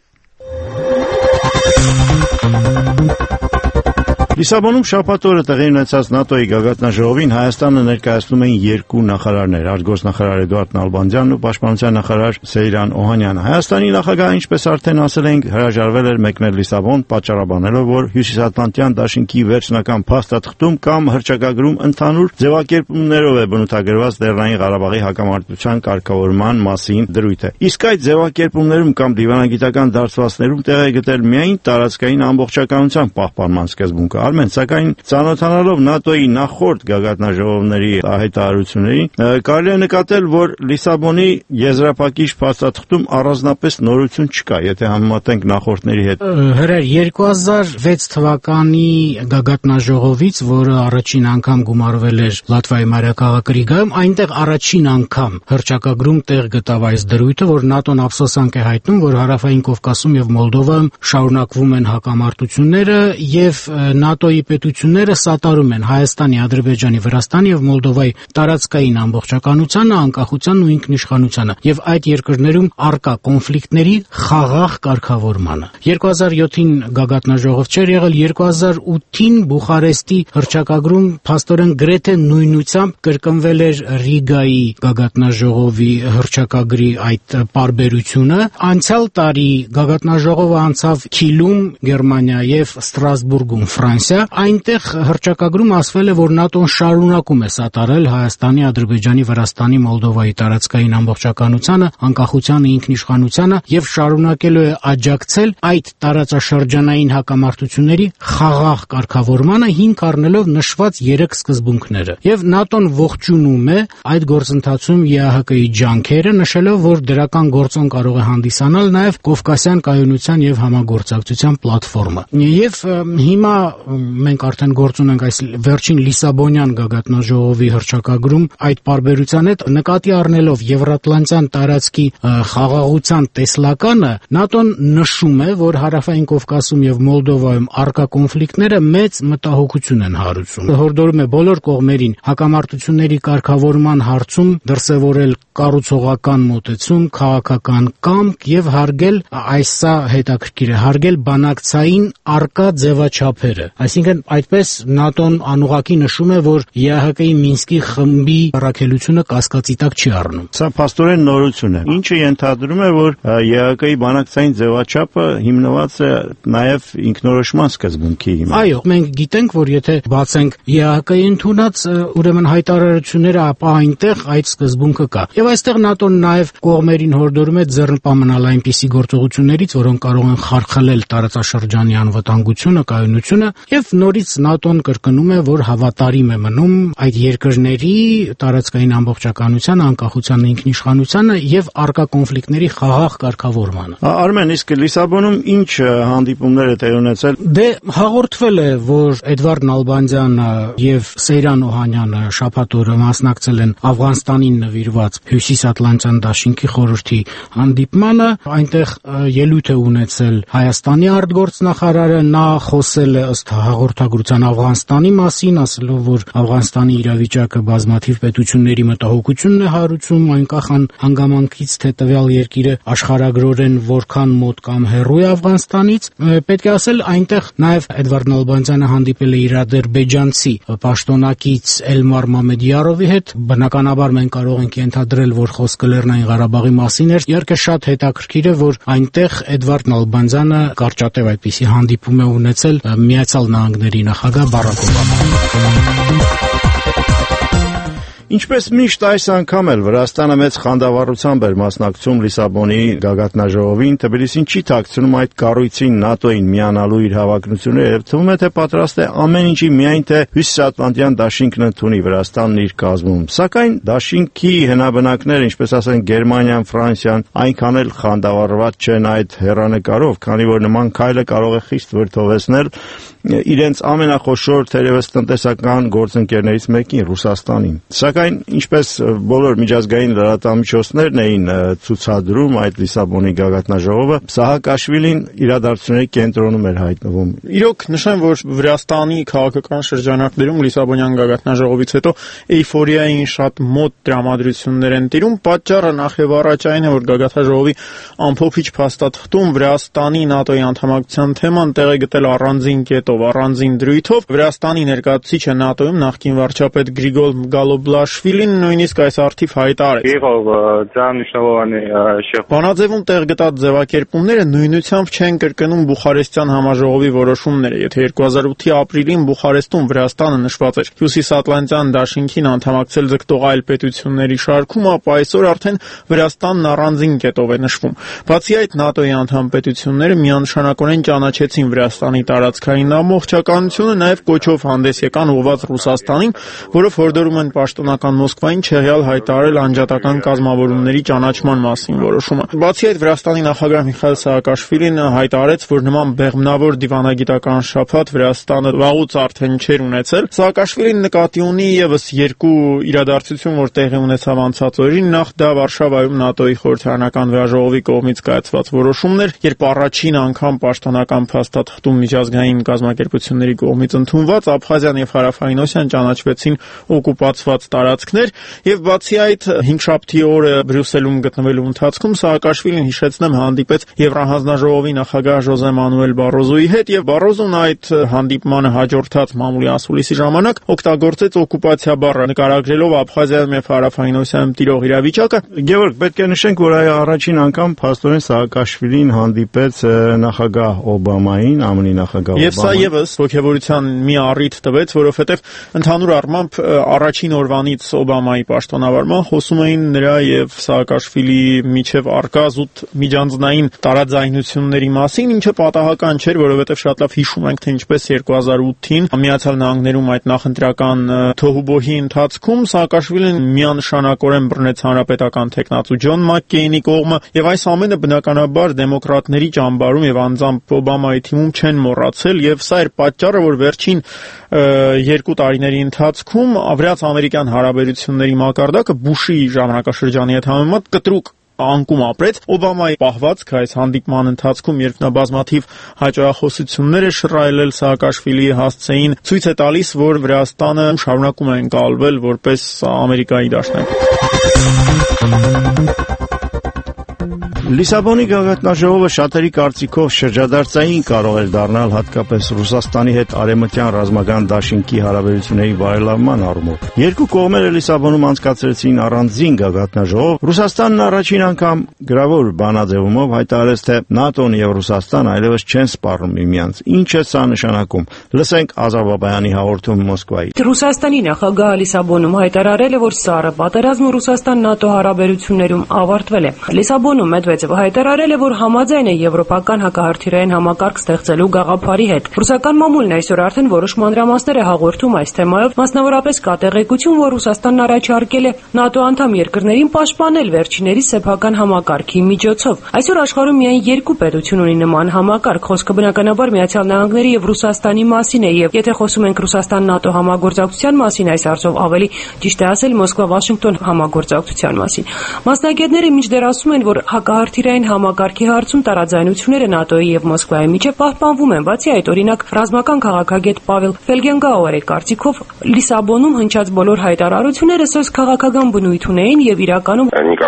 Լիսաբոնում շաբաթ օրը տեղի ունեցած ՆԱՏՕ-ի գագաթնաժողովին Հայաստանը ներկայացնում էին երկու նախարարներ՝ արտգործնախարար Էդուարդ Նալբանդյանն ու պաշտպանության նախարար Սեյրան Օհանյանը։ Հայաստանի նախագահը, ինչպես արդեն ասել ենք, հրաժարվել էր մեկնել Լիսաբոն, պատճառաբանելով, որ Հյուսիսատլանտյան դաշինքի վերջնական փաստաթղթում կամ հռչակագրում ընդհանուր ձևակերպումներով է բնութագրված Լեռնային Ղարաբաղի հակամարտության կարգավորման մասին դրույթը։ Իսկ այդ ձևակերպումներում կամ դիվանագիտական դարձվածներում տեղ է գտել միայն տարածքային ամբողջականության պահպանման սկզբունքը։ Արմեն, սակայն ծանոթանալով ՆԱՏՕ-ի նախորդ գագաթնաժողովների հայտարարություններին, կարելի է նկատել, որ Լիսաբոնի եզրափակիչ փաստաթղթում առանձնապես նորություն չկա, եթե համեմատենք նախորդների հետ։ Հրեր, երկու հազար վեց թվականի գագաթնաժողովից, որը առաջին անգամ գումարվել էր Լատվիայի մայրաքաղաք Ռիգայում, այնտեղ առաջին անգամ հռչակագրում տեղ գտավ այս դրույթը, որ ՆԱՏՕ-ն ափսոսանք է հայտնում, որ Հարավային Կովկասում եւ Մոլդովայում շարունակվում են հակամարտությունները եւ ՆԱՏՕ-ի պետությունները սատարում են Հայաստանի, Ադրբեջանի, Վրաստանի եւ Մոլդովայի տարածքային ամբողջականությանը, անկախությանն ու ինքնիշխանությանը եւ այդ երկրներում առկա կոնֆլիկտների խաղաղ կարգավորմանը։ երկու հազար յոթին գագաթնաժողով չէր եղել, երկու հազար ութին Բուխարեստի հռչակագրում փաստորեն գրեթե նույնությամբ կրկնվել էր Ռիգայի գագաթնաժողովի հռչակագրի այդ պարբերությունը։ Անցյալ տարի գագաթնաժողովը անցավ Քիլում, Գերմանիա եւ Ստրասբուրգում, Ֆրանսիա, այնտեղ հռչակագրում ասվել է, որ ՆԱՏՕ-ն շարունակում է սատարել Հայաստանի, Ադրբեջանի, Վրաստանի, Մոլդովայի տարածքային ամբողջականությանը, անկախությանը, ինքնիշխանությանը եւ շարունակելու է աջակցել այդ տարածաշրջանային հակամարտությունների խաղաղ կարգավորմանը, հիմք առնելով նշված երեք սկզբունքները։ Եվ ՆԱՏՕ-ն ողջունում է այդ գործընթացում ԵԱՀԿ-ի ջանքերը, նշելով, որ դրական գործոն կարող է հանդիսանալ նաեւ Կովկասյան կայունության եւ համագործակցության պլատֆորմը։ Եվ հիմա մենք արդեն գործ ունենք այս վերջին Լիսաբոնյան գագաթնաժողովի հռչակագրում այդ պարբերության հետ նկատի առնելով Եվրատլանտյան տարածքի խաղաղության տեսլականը, ՆԱՏՕ-ն նշում է, որ Հարավային Կովկասում եւ Մոլդովայում առկա կոնֆլիկտները մեծ մտահոգություն են հարուցում։ Հորդորում է բոլոր կողմերին հակամարտությունների կարգավորման հարցում դրսևորել կառուցողական մոտեցում, քաղաքական կամք եւ հարգել, այս սա հետաքրքիր է, հարգել բանակցային առկա ձևաչափերը։ Այսինքն այդպես ՆԱՏՕ-ն անուղղակի նշում է, որ ԵԱՀԿ-ի Մինսկի խմբի առաքելությունը կասկածի տակ չի առնում։ Սա փաստորեն նորություն է, ինչը ենթադրում է, որ ԵԱՀԿ-ի բանակցային ձևաչափը հիմնված է նաև ինքնորոշման սկզբունքի հիման։ Այո, մենք գիտենք, որ եթե բացենք ԵԱՀԿ-ի ընդունած ուրեմն հայտարարությունները, ապա այնտեղ այդ սկզբունքը կա։ Եվ այստեղ ՆԱՏՕ-ն նաև կողմերին հորդորում է ձեռնպահ մնալ այնպիսի գործողություններից, որոնք կարող են խարխլել տարածաշրջանի անվտանգությունը, կայունությունը, եւ նորից ՆԱՏՕ-ն կրկնում է, որ հավատարիմ է մնում այդ երկրների տարածքային ամբողջականությանը, անկախությանն, ինքնիշխանությանը եւ առկա կոնֆլիկտների խաղաղ կարգավորմանը։ Արմեն, իսկ Լիսաբոնում ինչ հանդիպումներ է տեղի ունեցել։ Դե հաղորդվել է, որ Էդվարդ Նալբանդյանը եւ Սեյրան Օհանյանը շաբաթ օրը մասնակցել են Աֆղանստանին նվիրված Հյուսիսատլանտյան դաշինքի խորհրդի հանդիպմանը, այնտեղ ելույթ է ունեցել Հայաստանի արտգործնախարարը, նա խոսել է ըստ հաղորդագրության Աֆղանստանի մասին, ասելով, որ Աֆղանստանի իրավիճակը բազմաթիվ պետությունների մտահոգությունն է հարուցում, անկախ հանգամանքից, թե տվյալ երկիրը աշխարհագրորեն որքան մոտ կամ հեռու է Աֆղանստանից։ Պետք է ասել, այնտեղ նաև Էդվարդ Նալբանդյանը հանդիպել է իր ադրբեջանցի պաշտոնակից Էլմար Մամեդյարովի հետ։ Բնականաբար մենք կարող ենք ենթադրել, որ խոսքը Լեռնային Ղարաբաղի մասին էր։ Իհարկե շատ հետաքրքիր է, որ այնտեղ Էդվարդ Նալբանդյանը կարճատև այդպիսի հանդիպում է ունեցել Միացյալ Նահանգների նախագահ Բարակ Օբաման։ Ինչպես միշտ այս անգամ էլ Վրաստանը մեծ խանդավառությամբ էր մասնակցում Լիսաբոնի գագաթնաժողովին, Թբիլիսին չի թաքցնում այդ կառույցին ՆԱՏՕ-ին միանալու իր հավակնությունները եւ թվում է թե պատրաստ է ամեն ինչի միայն թե Հյուսիսատլանտյան դաշինքն ընդունի Վրաստանն իր կազմում։ Սակայն դաշինքի հնաբնակները, ինչպես ասեն Գերմանիան, Ֆրանսիան, այնքան էլ խանդավառված չեն այդ հեռանկարով, քանի որ նման քայլը կարող է խիստ վրդովեցնել իրենց ամենախոշոր թերևս տնտեսական գործընկերներից մեկին Ռուսաստանին։ Սակայն ինչպես բոլոր միջազգային լրատվամիջոցներն էին ցուցադրում այդ Լիսաբոնի գագաթնաժողովը, Սահակաշվիլին իրադարձությունների կենտրոնում էր հայտնվում։ Իրոք նշեմ, որ Վրաստանի քաղաքական շրջանակներում Լիսաբոնյան գագաթնաժողովից հետո էյֆորիային շատ մոտ տրամադրություններ են տիրում։ Պատճառը նախ եւ առաջ այն է, որ գագաթնաժողովի ամփոփիչ փաստաթղթում Վրաստանի ՆԱՏՕ-ի անդամակցության թեման տեղ է գտել առանձին կետով, առանձին դրույթով։ Վրաստանի ներկայացուցիչը ՆԱՏՕ-ում նախկին վարչապետ Գրիգոր Գալոբլաշվիլին նույնիսկ այս արդիվ հայտարարեց։ Բանաձևում տեղ գտած ձևակերպումները նույնությամբ չեն կրկնում Բուխարեստյան համաժողովի որոշումները։ Եթե երկու հազար ութի ապրիլին Բուխարեստում Վրաստանը նշված էր Հյուսիսատլանտյան դաշինքին անդամակցել ձգտող այլ պետությունների շարքում, ապա այսօր արդեն Վրաստանն առանձին կետով է նշվում։ Բացի այդ, ՆԱՏՕ-ի անդամ պետությունները միանշանակորեն ճանաչեցին Վրաստանի տարածքային ամբողջականությունը, նաև կոչով հանդես եկան ուղղված Ռուսաստանին, որով հորդորում են պաշտոնական Մոսկվային չեղյալ հայտարարել անջատական կազմավորումների ճանաչման մասին որոշումը։ Բացի այդ, Վրաստանի նախագահ Միխայիլ Սահակաշվիլին հայտարարեց, որ նման բեղմնավոր դիվանագիտական շաբաթ Վրաստանը վաղուց արդեն չէր ունեցել։ Սահակաշվիլին նկատի ունի եւս երկու իրադարձություն, որ տեղի ունեցավ անցած օրերին։ Նախ դա Վարշավայում ՆԱՏՕ-ի խորհրդարանական վեաժողովի կողմից կայացված որոշումներ, երբ առաջին անգամ պաշտոնական փաստաթղթում միջազգային կազմակերպությունների կողմից ընդունված Աբխազիան եւ Հարավային Օսիան ճանաչվեցին օկուպացված տարածքներ, եւ բացի այդ հինգշաբթի օրը Բրյուսելում գտնվելու ընթացքում Սահակաշվիլին, հիշեցնեմ, հանդիպեց Եվրահանձնաժողովի նախագահ Ժոզե Մանուել Բարոզոյի հետ, եւ Բարոզոն այդ հանդիպմանը հաջորդած մամուլի ասուլիսի ժամանակ օգտագործեց օկուպացիա բառը, նկարագրելով Աբխազիայում եւ Հարավային Օսիայում տիրող իրավիճակը։ Գևորգ, պետք է նշենք, որ այ առաջին անգամ փաստորեն Սահակաշվիլին հանդիպեց նախագահ Օբամային, ԱՄՆ-ի նախագահ Օբամային։ Եվ սա եւս ոգևորության մի առիթ տվեց, որովհետեւ ընդհանուր առմամբ առաջին օրվանից Օբամայի պաշտոնավարման խոսում էին նրա եւ Սահակաշվիլիի միջև առկա զուտ միջանձնային տարաձայնությունների մասին, ինչը պատահական չէր, որովհետեւ շատ լավ հիշում ենք, թե ինչպես երկու հազար ութին Միացյալ Նահանգներում այդ նախընտրական թոհուբոհի ընթացքում Սահակաշվիլին միանշանակորեն բռնեց հանրապետական տեխնացու Ջոն Մակկեյնի կողմը, եւ այս ամենը բնականաբար դեմոկրատների ճամբարում եւ անձամբ Օբամայի թիմում չեն մոռացել, եւ սա էր պատճառը, որ վերջին երկու տարիների ընթացքում ավրաց-ամերիկյան հարաբերությունների մակարդակը Բուշի ժամանակաշրջանի հետ համեմատ կտրուկ անկում ապրեց։ Օբամայի պահվածքը այս հանդիպման ընթացքում, երբ նա բազմաթիվ հաճախոսություններ է շռայլել Սահակաշվիլիի հասցեին, ցույց է տալիս, որ Վրաստանը շարունակում է ընկալվել որպես Ամերիկայի դաշնակ։ Լիսաբոնի գագաթնաժողովը շատերի կարծիքով շրջադարձային կարող էր դառնալ հատկապես Ռուսաստանի հետ արևմտյան ռազմական դաշինքի հարաբերությունների բարելավման առումով։ Երկու կողմերը Լիսաբոնում անցկացրեցին առանձին գագաթնաժողով։ Ռուսաստանն առաջին անգամ գրավոր բանաձևումով հայտարարեց, թե ՆԱՏՕ-ն եւ Ռուսաստանը այլևս չեն սպառնում միմյանց։ Ինչ է սա նշանակում։ Լսենք Ազար Բաբայանի հաղորդումը Մոսկվայից։ Ռուսաստանի նախագահը Լիսաբոնում հայտարարել է, որ սառը պատերազմը Ռուսաստան-ՆԱՏՕ հարաբերություններում ավարտվել է։ Լիսաբոնում Մեդվեդևը հայտարարել է, որ համաձայն է եվրոպական հակահրթիռային համակարգ ստեղծելու գաղափարի հետ։ Ռուսական մամուլն այսօր արդեն որոշ մանրամասներ է հաղորդում այս թեմայով, մասնավորապես կա տեղեկություն, որ Ռուսաստանն առաջարկել է ՆԱՏՕ անդամ երկրներին պաշտպանել վերջիների սեփական համակարգի միջոցով։ Այսօր աշխարհում միայն երկու պետություն ունի նման համակարգ, խոսքը բնականաբար Միացյալ Նահանգների եւ Ռուսաստանի մասին է, եւ եթե խոսում ենք Ռուսաստան-ՆԱՏՕ համագործակցության մասին, այս հարցով ավելի ճիշտ է ասել Մոսկվա-Վաշինգտոն համագործակցության մասին։ Մասնագետները մինչդեռ ասում են, որ հակահրթիռային համակարգի հարցում տարաձայնությունները ՆԱՏՕ-ի եւ Մոսկվայի միջեւ պահպանվում են։ Բացի այդ, օրինակ, ռազմական քաղաքագետ Պավել Ֆելգենգաուերի կարծիքով Լիսաբոնում հնչած բոլոր հայտարարությունները սոց քաղաքական բնույթ ունեին եւ իրականում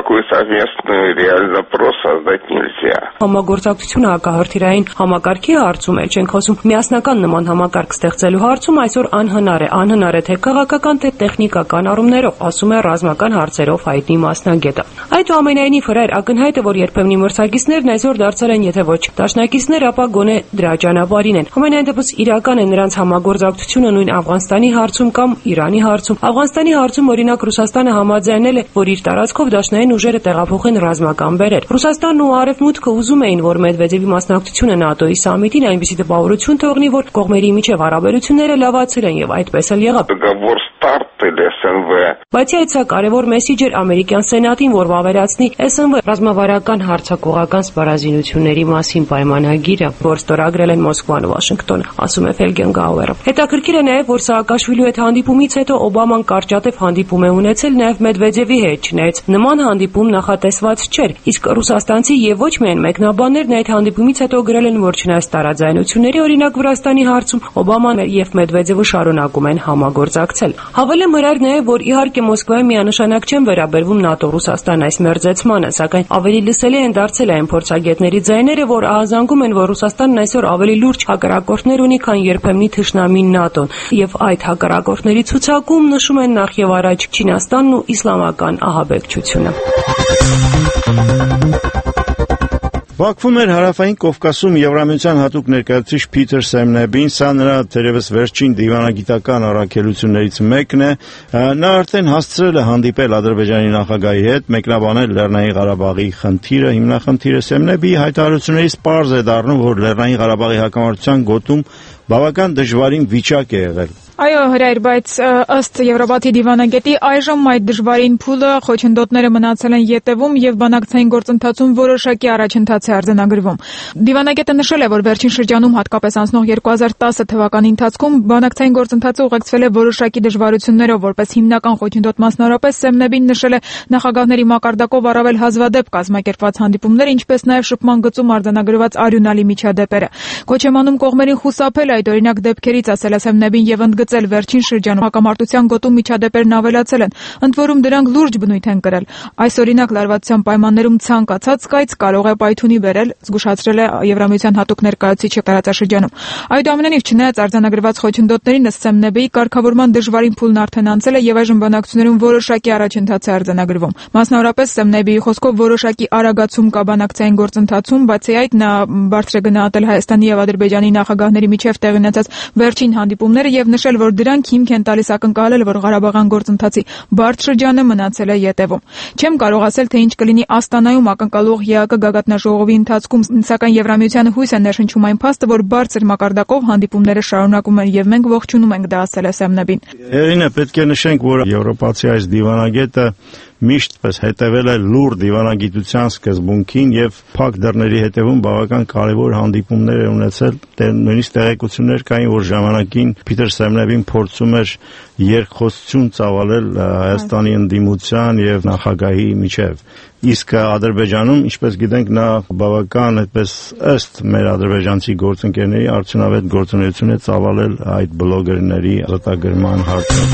համագործակցությունը հակահրթիռային համակարգի հարցում է, չենք խոսում միասնական նման համակարգ ստեղծելու հարցում, այսօր անհնար է, անհնար է թե քաղաքական, թե տեխնիկական առումներով, ասում է ռազմական հարցերով հայտնի մասնագետը։ Այդուամենայնիվ հրայր ակնհայտ է, որ երբ երբեմնի մրցակիցներն այսօր դարձել են եթե ոչ դաշնակիցներ, ապա գոնե դրա ճանապարհին են։ Համենայն դեպս իրական է նրանց համագործակցությունը նույն Աֆղանստանի հարցում կամ Իրանի հարցում։ Աֆղանստանի հարցում օրինակ Ռուսաստանը համաձայնել է, որ իր տարածքով դաշնային ուժերը տեղափոխեն ռազմական բերեր։ Ռուսաստանն ու Արևմուտքը ուզում էին, որ Մեդվեդևի մասնակցությունը ՆԱՏՕ-ի սամիտին այնպիսի տպավորություն թողնի, որ կողմերի միջև հարաբերությունները լավացել են եւ այդպես էլ եղավ։ Բացի այդ, սա կարևոր մեսիջ էր ամերիկյան սենատին, որ վավերացնի Էս Են Վի ռազմավարական հարցակողական սպառազինությունների մասին պայմանագիրը, որ ստորագրել են Մոսկվան ու Վաշինգտոնը, ասում է Ֆելգենգաուերը։ Հետաքրքիր է նաև, որ Սաակաշվիլիի հետ հանդիպումից հետո Օբաման կարճատև հանդիպում է ունեցել նաև Մեդվեդևի հետ, չնայած նման հանդիպում նախատեսված չէր, իսկ ռուսաստանցի եւ ոչ միայն մեկնաբաններն այդ հանդիպումից հետո գրել են, որ չնայած տարաձայնությունների, օրինակ Վրաստանի հարցում Օբաման եւ Մեդվեդևը շարունակում են համագործակցել։ Հավելեմ հրար նաև, որ իհարկե Մոսկվայի միանշանակ չեն վերաբերվում ՆԱՏՕ-Ռուսաստան այս մերձեցմանը, սակայն ավելի լսելի են դարձել այն փորձագետների ձայները, որ ահազանգում են, որ Ռուսաստանն այսօր ավելի լուրջ հակառակորդներ ունի, քան երբեմնի թշնամին ՆԱՏՕ-ն, եւ այդ հակառակորդների ցուցակում նշում են նախ եւ առաջ Չինաստանն ու իսլամական ահաբեկչությունը։ Բաքվում էր Հարավային Կովկասում Եվրամիության հատուկ ներկայացուցիչ Փիթեր Սեմնեբին, սա նրա թերևս վերջին դիվանագիտական առաքելություններից մեկն է։ Նա արդեն հասցրել է հանդիպել Ադրբեջանի նախագահի հետ, մեկնաբանել Լեռնային Ղարաբաղի խնդիրը, հիմնախնդիրը։ Սեմնեբիի հայտարարություններից պարզ է դառնում, որ Լեռնային Ղարաբաղի հակամարտության գոտում բավական դժվարին վիճակ է եղել։ Այո, հրայր, բայց ըստ Եվրոպացի դիվանագետի այժմ այդ դժվարին փուլը խոչընդոտները մնացել են ետևում եւ բանակցային գործընթացում որոշակի առաջընթաց է արձանագրվում։ Դիվանագետը նշել է, որ վերջին շրջանում հատկապես անցնող երկու հազար տասը թվականի ընթացքում բանակցային գործընթացը ուղեկցվել է որոշակի դժվարություններով, որպես հիմնական խոչընդոտ մասնավորապես Սեմնեբին նշել է նախագահների մակարդակով առավել հազվադեպ կազմակերպված հանդիպումներ, ինչպես նաեւ շփման գծում արձանագրված արյունալի միջադեպերը։ Կոչեմանում կողմերին խուսափել այդ օրինակ դեպքերից, ասել է Սեմնեբին եւ ընդգծել վերջին շրջանում հակամարտության գոտում միջադեպերն ավելացել են, ընդ որում դրանք լուրջ բնույթ են կրել։ Այս օրինակ լարվածության պայմաններում ցանկացած կայծ կարող է պայթունի բերել, զգուշացրել է Եվրամիության հատուկ ներկայացուցիչը տարածաշրջանում։ Այդուամենայնիվ, չնայած արձանագրված խոչընդոտներին, ըստ Սեմնեբիի կարգավորման դժվարին փուլն արդեն անցել է եւ այժմ բանակցություններում որոշակի առաջընթաց է արձանագրվում։ Մասնավորապես Սեմնեբիի խոսքով որոշակի արագացում կա բանակցային գործընթացում, բացի այդ նա բարձր է գնահատել Հայաստանի եւ Ադրբեջանի նախագահների միջև տեղի ունեցած վերջին հանդիպումները եւ նշել, որ դրանք հիմք են տալիս ակնկալել, որ Ղարաբաղյան գործընթացի բարդ շրջանը մնացել է ետևում։ Չեմ կարող ասել, թե ինչ կլինի Աստանայում ակնկալող ԵԱԿ գագաթնաժողովի ընթացքում, սակայն Եվրամիությանը հույս է ներշնչում այն փաստը, որ բարձր մակարդակով հանդիպումները շարունակում են եւ մենք ողջունում ենք դա, ասել է Սեմնեբին։ Երինե, պետք է նշենք, որ եվրոպացի այս դիվանագետը միշտ պես հետևել է լուր դիվանագիտության սկզբունքին եւ փակ դռների հետևում բավական կարեւոր հանդիպումներ է ունեցել, նույնիսկ տեղեկություններ կային, որ ժամանակին Փիթեր Սեմնեբին փորձում էր երկխոսություն ծավալել Հայաստանի ընդդիմության եւ նախագահի միջև։ Իսկ Ադրբեջանում, ինչպես գիտենք, նա բավական այդպես ըստ մեր ադրբեջանցի գործընկերների արդյունավետ գործունեություն է ծավալել այդ բլոգերների ազատագրման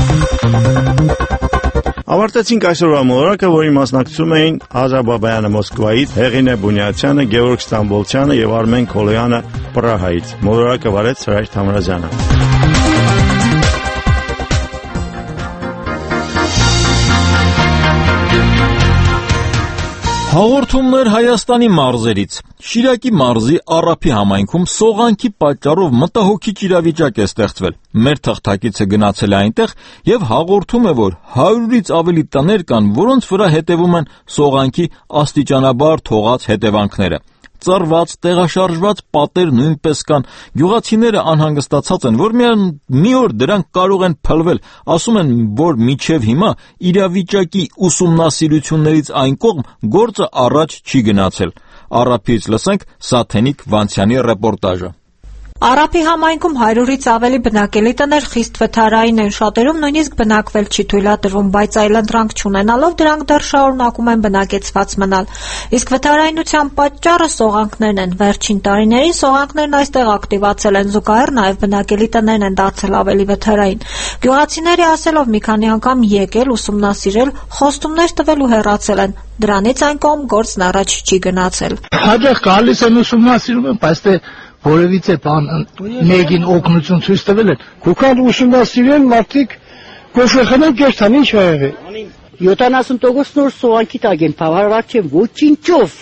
հարցում։ Ավարտեցինք այսօրվա մոլորակը, որի մասնակցում էին Ազա Բաբայանը Մոսկվայից, Հեղինե Բունյացյանը, Գևորգ Ստամբոլցյանը եւ Արմեն Քոլոյանը Պրահայից։ Մոլորակը վարեց Սրայր Թամրազյանը։ Հաղորդումներ Հայաստանի մարզերից։ Շիրակի մարզի Առափի համայնքում սողանքի պատճառով մտահոգիչ իրավիճակ է ստեղծվել։ Մեր թղթակիցը գնացել է այնտեղ եւ հաղորդում է, որ հարյուրից ավելի տներ կան, որոնց վրա հետևում են սողանքի աստիճանաբար թողած հետևանքները։ Ծառված, տեղաշարժված պատեր նույնպես կան։ Գյուղացիները անհանգստացած են, որ մի օր դրանք կարող են փլվել։ Ասում են, որ մինչև հիմա իրավիճակի ուսումնասիրություններից այն կողմ գործը առաջ չի գնացել։ Առափից լսենք Սաթենիկ Վանցյանի ռեպորտաժը։ Առափի համայնքում հարյուրից ավելի բնակելի տներ խիստ վթարային են, շատերում նույնիսկ բնակվել չի թույլատրվում, բայց այլընտրանք չունենալով դրանք դեռ շարունակում են բնակեցված մնալ։ Իսկ վթարայնության պատճառը սողանքներն են։ Վերջին տարիներին սողանքներն այստեղ ակտիվացել են, զուգահեռ նաև բնակելի տներն են դարձել ավելի վթարային։ Գյուղացիների ասելով մի քանի անգամ եկել, ուսումնասիրել, խոստումներ տվել ու հեռացել են։ Դրանից այն կողմ գործն առաջ չի գնացել։ Հաջող գալիս են ուսումնասիրում են, բայց թե որևիցե բան մեկին օգնություն ցույց տվել են։ Քուքան ուսումնասիրեն մարդիկ կոშեխանան կերտան ինչ ա եղել։ յոթանասուն տոկոս նոր սողանքի տակ են բավարար չեն ոչինչով։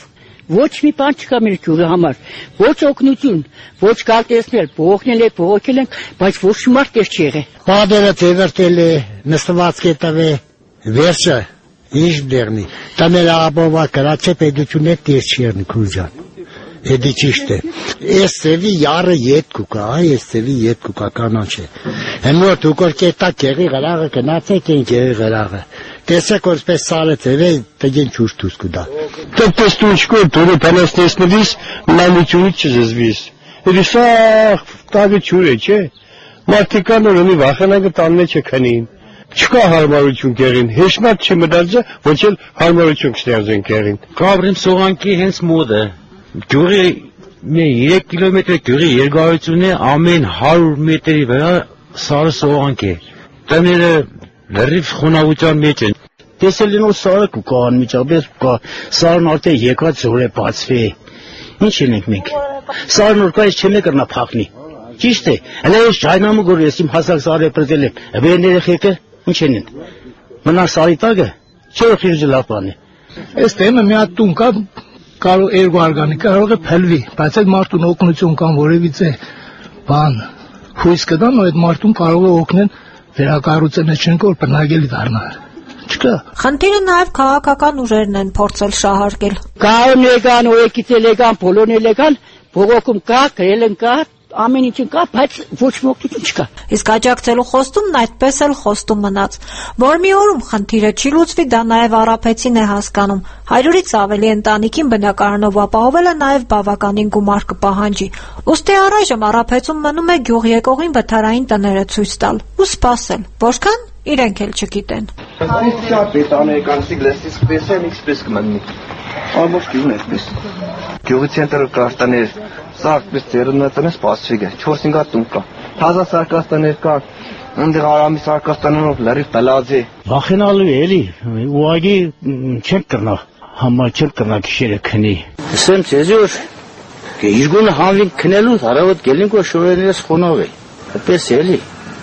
ոչ մի բան չկա մեր գյուղի համար, ոչ օգնություն, ոչ կարտեսնել, փոխնել եք, փոխել ենք, բայց ոչ մարդ դեր չի եղել։ Բادرը ծևերտել է, նստված կետավե, վերջը, ինչ դերնի, տանել աղաբովա կրաչե պետությունն է դեր չի եղնի քուրջան, էդի ճիշտ է, ես ծևի յարը ետ կուկա, այս ծևի ետ կուկա կանանչ է, հնոր դուքոր կետա կեղի գրաղը կնացեք են կեղի գրաղը, տեսեք որպես սալը ծևե տգեն չուշ դուս կուդա։ Տպտես դու ինչքոր դուրը պանաստեսնվիս մանությունից չզզվիս, էդի սաղ տագը չուր է չէ, մարդիկան օրոնի վախանագը տանն է չէ քնին, չկա հարմարություն կեղին, հեշմատ չի մդարձը, ոչ էլ հարմարություն կստեղծեն կեղին։ Կաբրիմ սողանքի հենց մոդը, գյուղի երեք կիլոմետր գյուղի երկարությունն է ամեն հարյուր մետրի վրա սարը սողանք է, տները լրիվ խոնավության մեջ են։ Տեսել են որ սարը կուկա անմիջապես կուկա, սարն արդեն եկած զոր է բացվի, ինչ ենք մենք, սարն ուրկայից չեմ է կրնա փախնի, ճիշտ է, հլա ես ժայնամը գոր ես իմ հասակ սարը պրդել եմ, վեր ներեխեքը, ինչ են են, մնա սարի տագը, չէ որ խիրջը լավ բան է։ Այս տեմը մի հատ տուն կա, կարող երկու արգանի կարող է փլվի, բայց այդ մարդուն օգնություն կամ որևիցե բան հույս կտան, որ այդ մարդուն կարող է օգնեն վերակառուցել չենք որ բնակելի դառնա։ Չկա։ Խնդիրը նաև քաղաքական ուժերն են փորձել շահարկել։ Կան եկան, օեկիցել եկան, բոլորն եկան, բողոքում կա, գրել են կա, ամեն ինչ կա, բայց ոչ մի օգնություն չկա։ Իսկ աջակցելու խոստումն այդպես էլ խոստում մնաց։ Որ մի օրում խնդիրը չի լուծվի, դա նաև Արաբեցին է հասկանում։ Հարյուրից ավելի ընտանիքին բնակարանով ապահովել է նաև բավականին գումար կպահանջի։ Ուստի առայժմ Արաբեցում մնում է գյուղ եկողին վթարային տները ցույց տալ ու սպասել։ Որքան իրենք էլ չգիտեն։ Շատ պետանը կանցիկ լեստից կտեսեն ինչպես կմնի։ Ամբողջ գյուղն էպես։ Գյուղի ցենտրը կարտաներ Սարքպես ծերունետն է սպասչի գե, չորս ինգա տուն կա, թազա սարկաստաներ կա, ընդեղ արամի սարկաստանով լրիվ պլաձ է։ Վախենալու է էլի, ուղագի չենք կրնա, համար չենք կրնա կիշերը քնի։ Սեմ ծեզի որ իրգունը հանվին քնելու, հարավոտ գելինք որ շորերներս խոնով է, հպես էլի։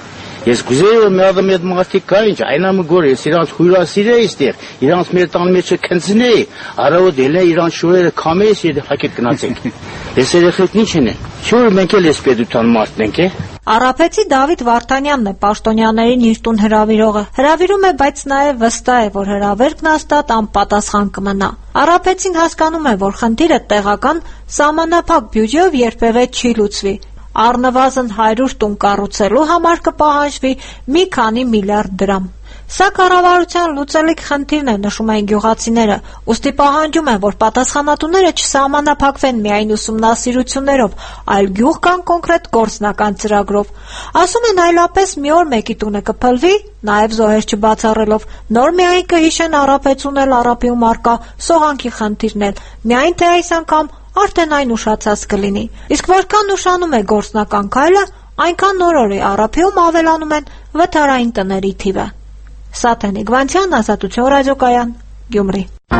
Ես գուզեի որ մի ադամ այդ մարդիկ կա ինչ, այնամը գոր ես իրանց հույրասիր է իստեղ, իրանց մեր տան մեջը քնցնեի, արավոտ էլ է իրանց շորերը կամեիս և հակետ կնացենք։ Ես երեխեք ինչ են են, շորը մենք էլ ես պետության մարդն ենք է։ Արաբեցի Դավիթ Վարդանյանն է պաշտոնյաներին իր տուն հրավիրողը։ Հրավիրում է, բայց նաև վստահ է, որ հրավերքն հաստատ անպատասխան կմնա։ Արաբեցին հասկանում է, որ խնդիրը տեղական սահմանափակ բյուջեով երբևէ չի լուծվի։ Առնվազն հարյուր տուն կառուցելու համար կպահանջվի մի քանի միլիարդ դրամ։ Սա կառավարության լուծելիք խնդիրն է, նշում են գյուղացիները, ուստի պահանջում են, որ պատասխանատուները չսահմանափակվեն միայն ուսումնասիրություններով, այլ գյուղ կան կոնկրետ գործնական ծրագրով։ Ասում են այլապես մի օր մեկի տունը կփլվի, նաև զոհեր չբացառելով, նոր միայն կհիշեն Արաբեցուն էլ Արաբիում առկա սողանքի խնդիրն էլ, միայն թե այս անգամ արդեն այն ուշացած կլինի։ Իսկ որքան ուշանում է գործնական քայլը, այնքան նոր-օրի Արաբիում ավելանում են վթարային տների թիվը։ Սաթեն Իգվանցյան, Ազատություն ռադիոկայան, Գյումրի։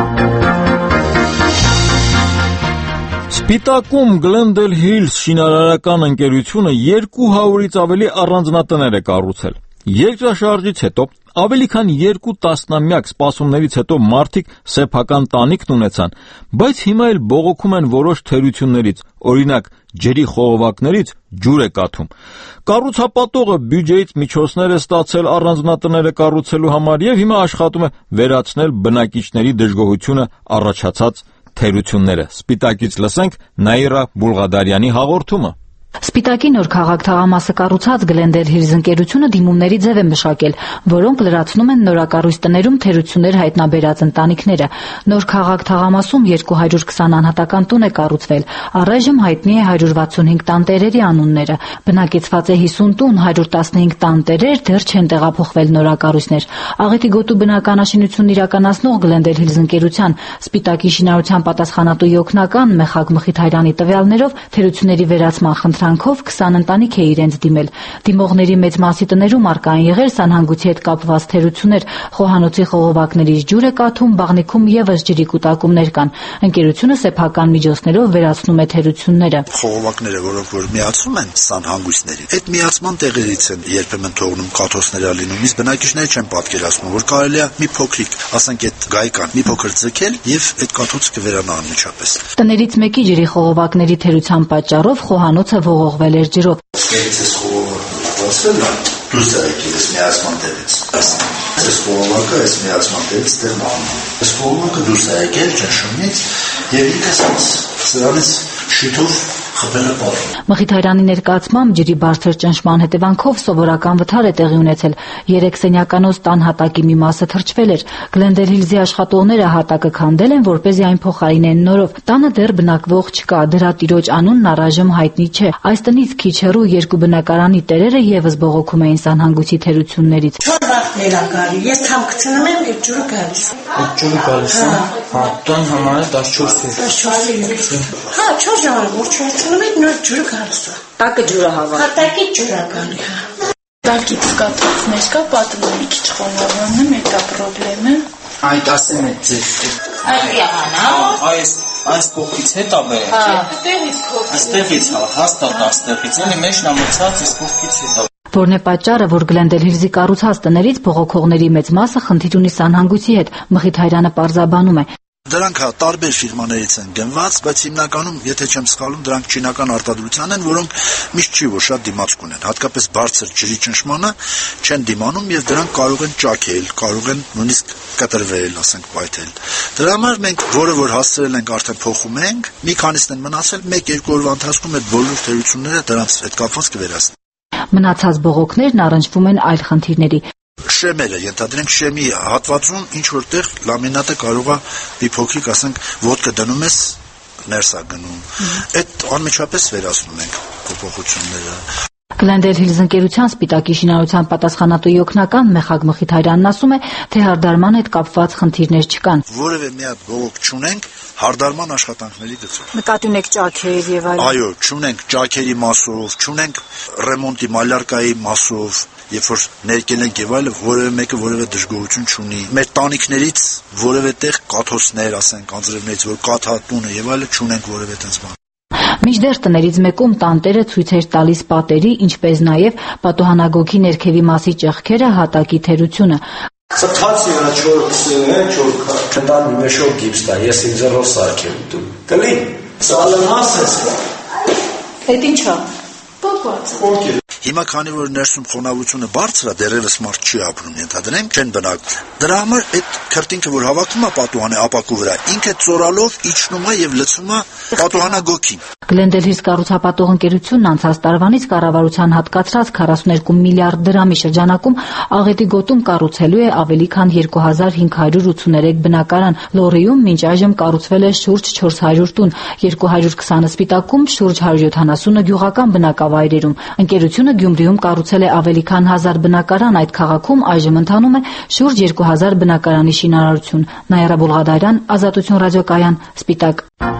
Սպիտակում Glendale Hills շինարարական ընկերությունը երկու հարյուրից ավելի առանձնատներ է կառուցել։ Երկրաշարժից հետո ավելի քան երկու տասնամյակ սպասումներից հետո մարդիկ սեփական տանիքն ունեցան, բայց հիմա էլ բողոքում են որոշ թերություններից, օրինակ ջրի խողովակներից ջուր է կաթում։ Կառուցապատողը բյուջեից միջոցներ է ստացել առանձնատները կառուցելու համար եւ հիմա աշխատում է վերացնել բնակիչների դժգոհությունը առաջացած թերությունները։ Սպիտակից լսենք Նաիրա Բուլղադարյանի հաղորդումը։ Սպիտակի նոր քաղաք թաղամասը կառուցած Glendale Hills ընկերությունը դիմումների ձև է մշակել, որոնք լրացնում են նորակառույց տներում թերություններ հայտնաբերած ընտանիքները։ Նոր քաղաք թաղամասում երկու հարյուր քսան անհատական տուն է կառուցվել։ Առայժմ հայտնի է հարյուր վաթսունհինգ տանտերերի անունները։ Բնակեցված է հիսուն տուն, հարյուր տասնհինգ տանտերեր, դեռ չեն տեղափոխվել նորակառույցներ։ Աղետի գոտու բնականաշինությունն իրականացնող Glendale Hills ընկերության Սպիտակի շինարարության պատասխանատուի օգնական Մեխակ Մխիթարյանի տվյալներով թերությունների վերացման խնդրան հետևանքով քսան ընտանիք է իրենց դիմել։ Դիմողների մեծ մասի տներում առկա են եղել սանհանգույցի հետ կապված թերություններ, խոհանոցի խողովակներից ջուր է կաթում, բաղնիքում ևս ջրի կուտակումներ կան։ Ընկերությունը սեփական միջոցներով վերացնում է թերությունները։ Խողովակները, որոնք որ միացում են սանհանգույցներին, այդ միացման տեղերից են երբեմն թողնում կաթոցներ լինում, իսկ բնակիչները չեն պատկերացնում, որ կարելի է մի փոքրիկ, ասենք այդ գայկան, մի փոքր ձգել եւ այդ կաթոցը կվերանա անմիջապես։ Տներից մեկի ջրի խողովակների թերության պատճառով խոհանոցը ողողվել էր ջրով։ Դուրս է եկել այս միացման տեղից։ Այս խողովակը այս միացման տեղից տեղում։ Այս խողովակը դուրս է եկել ճնշումից եւ ինքս սրանից շուտով խփել է պատը։ Մխիթարյանի ներկայացմամբ ջրի բարձր ճնշման հետևանքով սովորական վթար է տեղի ունեցել։ Երեք սենյականոց տան հատակի մի մասը թրջվել էր։ Գլենդել Հիլզի աշխատողները հատակը քանդել են, որպեսզի այն փոխարինեն նորով։ Տանը դեռ բնակվող չկա, դրա տիրոջ անունն առայժմ հայտնի չէ։ Այս տնից քիչ հեռու երկու բնակարանի տերերը եւս բողոքում էին սանհանգույցի թերություններից։ Չոր վախներ ա գալի։ Ես թամքցնում եմ եւ ջուրը գալիս։ Այդ ջուրը գալիս է։ Հա, տան համարը տասնչորս է։ տասնչորս է։ Հա, չոր ժամանակ որ չորցնում եք նոր ջուրը գալիս է։ Տակը ջուրը հավաք։ Հատակի ջուրը գալի։ Դալկից կաթոցներ կա, պատում մի քիչ խոնավանում է, դա պրոբլեմը։ Այդ ասեմ է ձեզ։ Այդ եղանա։ Այս այս փոքրից հետա բերել։ Հա, այդտեղից փոքր։ Այստեղից հա, հաստատ այստեղից, էլի մեջ նամոցած այս փոքրից հետա։ Որն է պատճառը, որ Գլենդել Հիլզի կառուցած տներից բողոքողների մեծ մասը խնդիր ունի սանհանգույցի հետ, Մխիթարյանը պարզաբանում է։ Դրանք հա տարբեր ֆիրմաներից են գնված, բայց հիմնականում, եթե չեմ սխալվում, դրանք չինական արտադրության են, որոնք միշտ չի որ շատ դիմացք ունեն, հատկապես բարձր ջրի ճնշմանը չեն դիմանում եւ դրանք կարող են ճաքել, կարող են նույնիսկ կտրվել, ասենք պայթել։ Դրա համար մենք որը որ հասցրել ենք արդեն փոխում ենք, մի քանիսն են մնացել, մեկ-երկու օրվա ընթացքում այդ բոլոր թերությունները դրանց հետ կապված կվերացնեն։ Մնացած բողոքներն առնչվում են այլ խնդիրների։ Շեմերը, ենթադրենք շեմի հատվածում ինչ որտեղ լամինատը կարող է մի փոքրիկ, ասենք, ոդկա դնում ես, ներս է գնում։ Այդ անմիջապես վերացնում ենք փոփոխությունները։ Գլենդել Հիլզ ընկերության սպիտակի շինարարության պատասխանատուի օգնական Մեխագ Մխիթարյանն ասում է, թե հարդարման հետ կապված խնդիրներ չկան։ Որևէ մի հատ բողոք չունենք հարդարման աշխատանքների գծով։ Նկատի ունեք ճաքեր եւ այլն։ Այո, չունենք ճաքերի մասով, չունենք ռեմոնտի մալյարկայի մասով, երբ որ ներկել ենք եւ այլը, որևէ մեկը որևէ դժգոհություն չունի։ Մեր տանիքներից որևէ տեղ կաթոցներ, ասենք, անձրևներից, որ կաթատունը եւ այլը չունենք որևէ տես բան։ Մինչդեռ տներից մեկում տանտերը ցույց էր տալիս պատերի, ինչպես նաեւ պատոհանագոգի ներքևի մասի ճեղքերը, հատակի թերությունը։ Ծածի վրա չորքսն է, չորքա։ Տան մեշով գիպս տա, ես ինձ ռոս սարքեմ դու։ Կլի։ Սալամաս ես։ Այդ ինչա։ Պոկված։ Հիմա քանի որ ներսում խոնավությունը բարձր է, դեռևս մարդ չի ապրում, ենթադրենք, չեն բնակվում։ Դրա համար այդ քրտինքը, որ հավաքում է պատուհանի ապակու վրա, ինքը ծորալով իջնում է եւ լցում է պատուհանագոգին։ Գլենդել Հիլզ կառուցապատող ընկերությունն անցած տարվանից կառավարության հատկացրած քառասուներկու միլիարդ դրամի շրջանակում Աղետի գոտում կառուցելու է ավելի քան երկու հազար հինգ հարյուր ութսուներեք բնակարան։ Լոռիում մինչ այժմ կառուցվել է շուրջ չորս հարյուր տուն, երկու հարյուր քսանը Սպիտակում, շուրջ հարյուր յոթանասունը գյուղական բնակավայրերում։ Ընկերությունը Գյումրիում կառուցել է ավելի քան հազար բնակարան, այդ քաղաքում այժմ ընթանում է շուրջ երկու հազար բնակարանի շինարարություն։ Նաիրա Բուլղադարյան, Ազատություն ռադիոկայան, Սպիտակ։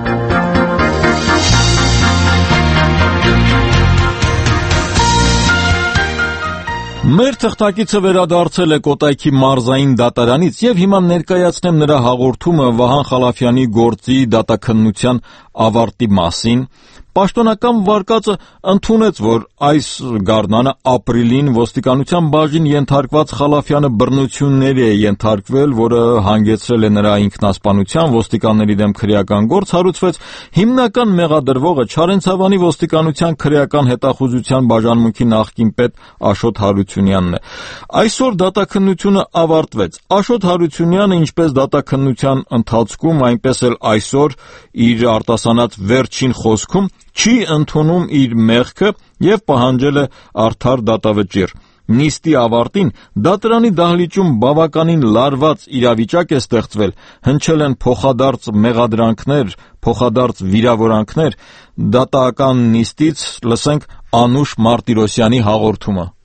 Մեր թղթակիցը վերադարձել է Կոտայքի մարզային դատարանից եւ հիմա ներկայացնեմ նրա հաղորդումը Վահան Խալաֆյանի գործի դատաքննության ավարտի մասին։ Պաշտոնական վարկածը ընդունեց, որ այս գարնանը ապրիլին ոստիկանության բաժին ենթարկված Խալաֆյանը բռնությունների է ենթարկվել, որը հանգեցրել է նրա ինքնասպանության, ոստիկանների դեմ քրեական գործ հարուցվեց։ Հիմնական մեղադրվողը Չարենցավանի ոստիկանության քրեական հետախուզության բաժանմունքի նախկին պետ Աշոտ Հարությունյանն է։ Այսօր դատաքննությունը ավարտվեց։ Աշոտ Հարությունյանը, ինչպես դատաքննության ընթացքում, այնպես էլ այսօր իր արտասանած վերջին խոսքում չի ընդունում իր մեղքը եւ պահանջել է արդար դատավճիռ։ Նիստի ավարտին դատարանի դահլիճում բավականին լարված իրավիճակ է ստեղծվել, հնչել են փոխադարձ մեղադրանքներ, փոխադարձ վիրավորանքներ։ Դատական նիստից լսենք Անուշ Մարտիրոսյանի հաղորդումը։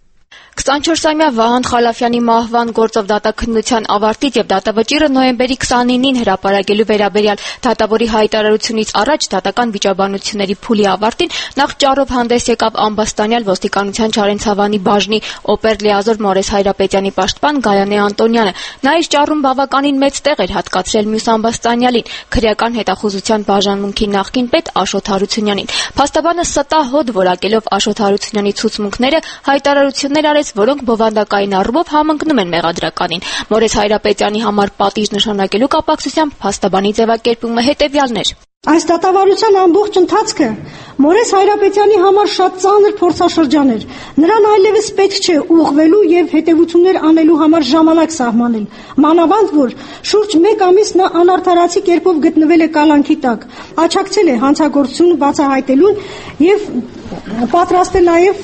քսանչորսամյա Վահան Խալաֆյանի մահվան գործով դատաքննության ավարտից եւ դատավճիռը նոյեմբերի քսանինին հրապարակելու վերաբերյալ դատավորի հայտարարությունից առաջ դատական վիճաբանությունների փուլի ավարտին նախ ճառով հանդես եկավ ամբաստանյալ ոստիկանության Չարենցավանի բաժնի օպեր-լիազոր Մորես Հայրապետյանի պաշտպան Գայանե Անտոնյանը։ Նա իր ճառում բավականին մեծ տեղ էր հատկացրել մյուս ամբաստանյալին, քրեական հետախուզության բաժանմունքի նախկին պետ Աշոտ Հարությունյանին։ Փաստաբանը ստահոդ որակելով Աշոտ Հարությունյանի ցուցմունքները հայտարարություններ արեց, որոնք բովանդակային առումով համընկնում են մեղադրականին։ Մորես Հայրապետյանի համար պատիժ նշանակելու կապակցությամբ փաստաբանի ձևակերպումը հետևյալն էր. Այս դատավարության ամբողջ ընթացքը Մորես Հայրապետյանի համար շատ ծանր փորձաշրջան էր։ Նրան այլևս պետք չէ ուղղվելու եւ հետեւություններ անելու համար ժամանակ սահմանել։ Մանավանդ որ շուրջ մեկ ամիս նա անարդարացի կերպով գտնվել է կալանքի տակ, աջակցել է հանցագործությունը բացահայտելուն եւ պատրաստ է նաեւ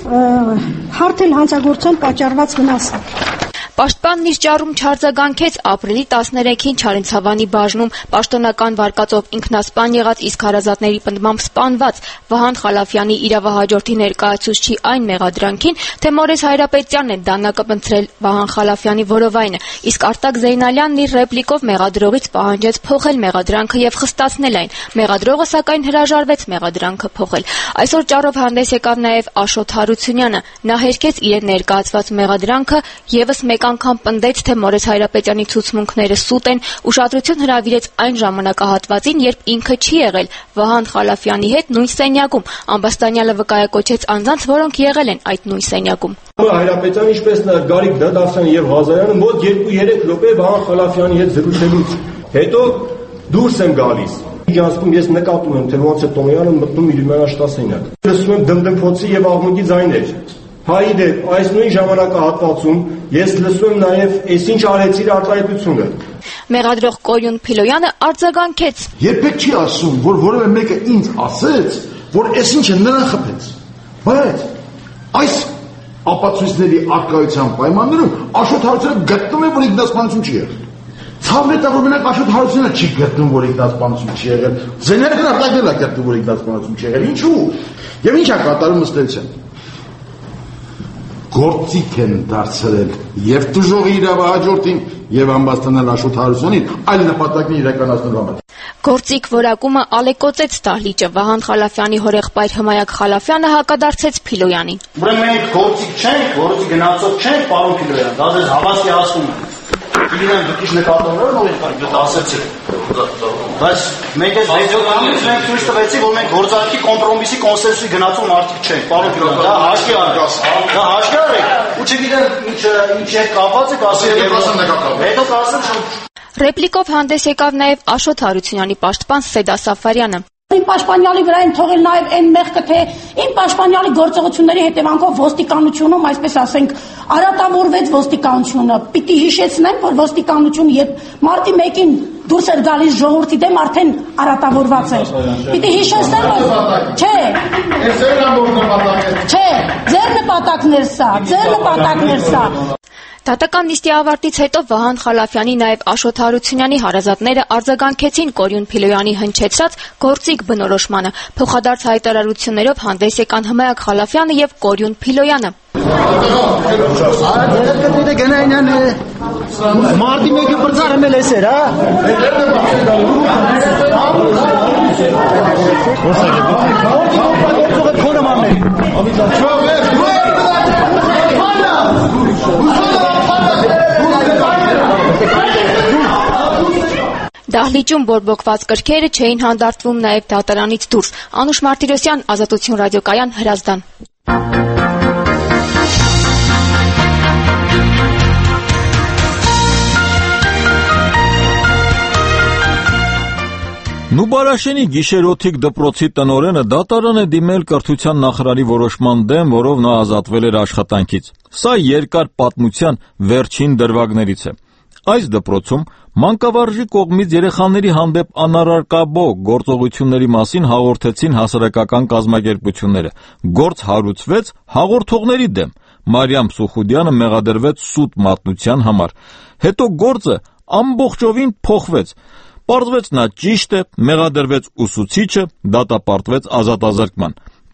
հարթել հանցագործության պատճառված վնասը։ Պաշտպանն իր ճառում չարձագանքեց ապրիլի տասներեքին Չարենցավանի բաժնում պաշտոնական վարկածով ինքնասպան եղած, իսկ հարազատների պնդմամբ սպանված Վահան Խալաֆյանի իրավահաջորդի ներկայացուցչի այն մեղադրանքին, թե Մորես Հայրապետյանն է դանակը բնցրել Վահան Խալաֆյանի որովայնը, իսկ Արտակ Զեյնալյանն իր ռեպլիկով մեղադրողից պահանջեց փոխել մեղադրանքը եւ խստացնել այն։ Մեղադրողը սակայն հրաժարվեց մեղադրանքը փոխել։ Այսօր ճառով հանդես եկավ նաեւ Աշոտ Հարությունյանը։ Նա հերքեց իրեն ներկայացված մեղադրանքը, եւս մեկ անգամ պնդեց, թե Մորես Հայրապետյանի ցուցմունքները սուտ են, ուշադրություն հրավիրեց այն ժամանակահատվածին, երբ ինքը չի եղել Վահան Խալաֆյանի հետ նույն սենյակում։ Ամբաստանյալը վկայակոչեց անձանց, որոնք եղել են այդ նույն սենյակում։ Հայրապետյանը, ինչպես նաև Գարիկ Դադասյանը եւ Ղազարյանը մոտ երկու-երեք րոպե Վահան Խալաֆյանի հետ զրուցելուց հետո դուրս եմ գալիս։ Իջանցքում ես նկատում եմ, թե ոնց է Տոմյանը մտնում իր մենաշտասենյակ։ Լսում եմ դնդմփոցի եւ աղմուկի ձայներ։ Հայդե, այս նույն ժամանակահատվածում ես լսում եմ նաև «Էս ինչ արեցիր» արտահայտությունը։ Մեղադրող Կորյուն Փիլոյանը արձագանքեց. Երբեք չի ասում, որ որևէ մեկը ինձ ասեց, որ «Էս ինչ է» նրան խփեց։ Բայց այս ապացույցների արկայության պայմաններում Աշոտ Հարությունյանը գտնում է, որ ինքնասպանություն չի եղել։ Ցավն է, որ մենակ Աշոտ Հարությունյանը չի գտնում, որ ինքնասպանություն չի եղել։ Զեյնալյանը արտակել է գտնում, որ ինքնասպանություն չի եղել։ Ինչու՞։ Եվ ինչ է կատարում ըստ էության։ Գործիք են դարձրել եւ դժողի իրավահաջորդին եւ ամբաստանյալ Աշոտ Հարությունյանին այլ նպատակներ իրականացնելու համար։ Գործիք որակումը ալեկոծեց դահլիճը։ Վահան Խալաֆյանի հորեղբայր Հմայակ Խալաֆյանը հակադարձեց Փիլոյանին։ Ուրեմն մենք գործիք չենք, գործի գնացող չենք, պարոն Փիլոյան, դա ձեզ հավաստի ասում եմ։ Գիտեմ դուք ինչ նկատողներ ունեք, դուք ասացիք։ Բայց մենք այս վեճոկամից մենք ցույց տվեցինք, որ մենք գործարքի կոմպրոմիսի կոնսենսուսի գնացող մարդիկ չենք, պարոն Փիլոյան, դա հաշվի առեք։ Դա հաշվի առեք։ Ու չգիտեմ ինչ ինչ է կապված եք ասել եւ հետո կասեմ։ Ռեպլիկով հանդես եկավ նաև Աշոտ Հարությունյանի պաշտպան Սեդա Սաֆարյանը։ Իմ պաշտպանյալի վրա են թողել նաև այն մեղքը, թե իմ պաշտպանյալի գործողությունների հետևանքով ոստիկանությունում, այսպես ասենք, արատավորվեց ոստիկանությունը։ Պիտի հիշեցնեմ, որ ոստիկանությունը երբ մարտի մեկին դուրս էր գալիս ժողովրդի դեմ, արդեն արատավորված էր։ Պիտի հիշեցնեմ, որ չէ։ Չէ, ձեր նպատակն էր սա, ձեր նպատակն էր սա։ Դատական նիստի ավարտից հետո Վահան Խալաֆյանի նաև Աշոտ Հարությունյանի հարազատները արձագանքեցին Կորյուն Փիլոյանի հնչեցրած գործիք բնորոշմանը։ Փոխադարձ հայտարարություններով հանդես եկան Հմայակ Խալաֆյանը եւ Կորյուն Փիլոյանը։ Մարտի մեկը բրձարը մել էսեր, հա։ Դահլիճում բորբոքված կրքերը չէին հանդարտվում նաև դատարանից դուրս։ Անուշ Մարտիրոսյան, Ազատություն ռադիոկայան, Հրազդան։ Նուբարաշենի գիշերօթիկ դպրոցի տնօրենը դատարան է դիմել կրթության նախարարի որոշման դեմ, որով նա ազատվել էր աշխատանքից։ Սա երկար պատմության վերջին դրվագներից է։ Այս դպրոցում մանկավարժի կողմից երեխաների հանդեպ անառարկաբո գործողությունների մասին հաղորդեցին հասարակական կազմակերպությունները։ Գործ հարուցվեց հաղորդողների դեմ։ Մարիամ Սուխուդյանը մեղադրվեց սուտ մատնության համար։ Հետո գործը ամբողջովին փոխվեց։ Պարզվեց նա ճիշտ է, մեղադրվեց ուսուցիչը, դատապարտվեց ազատազրկման։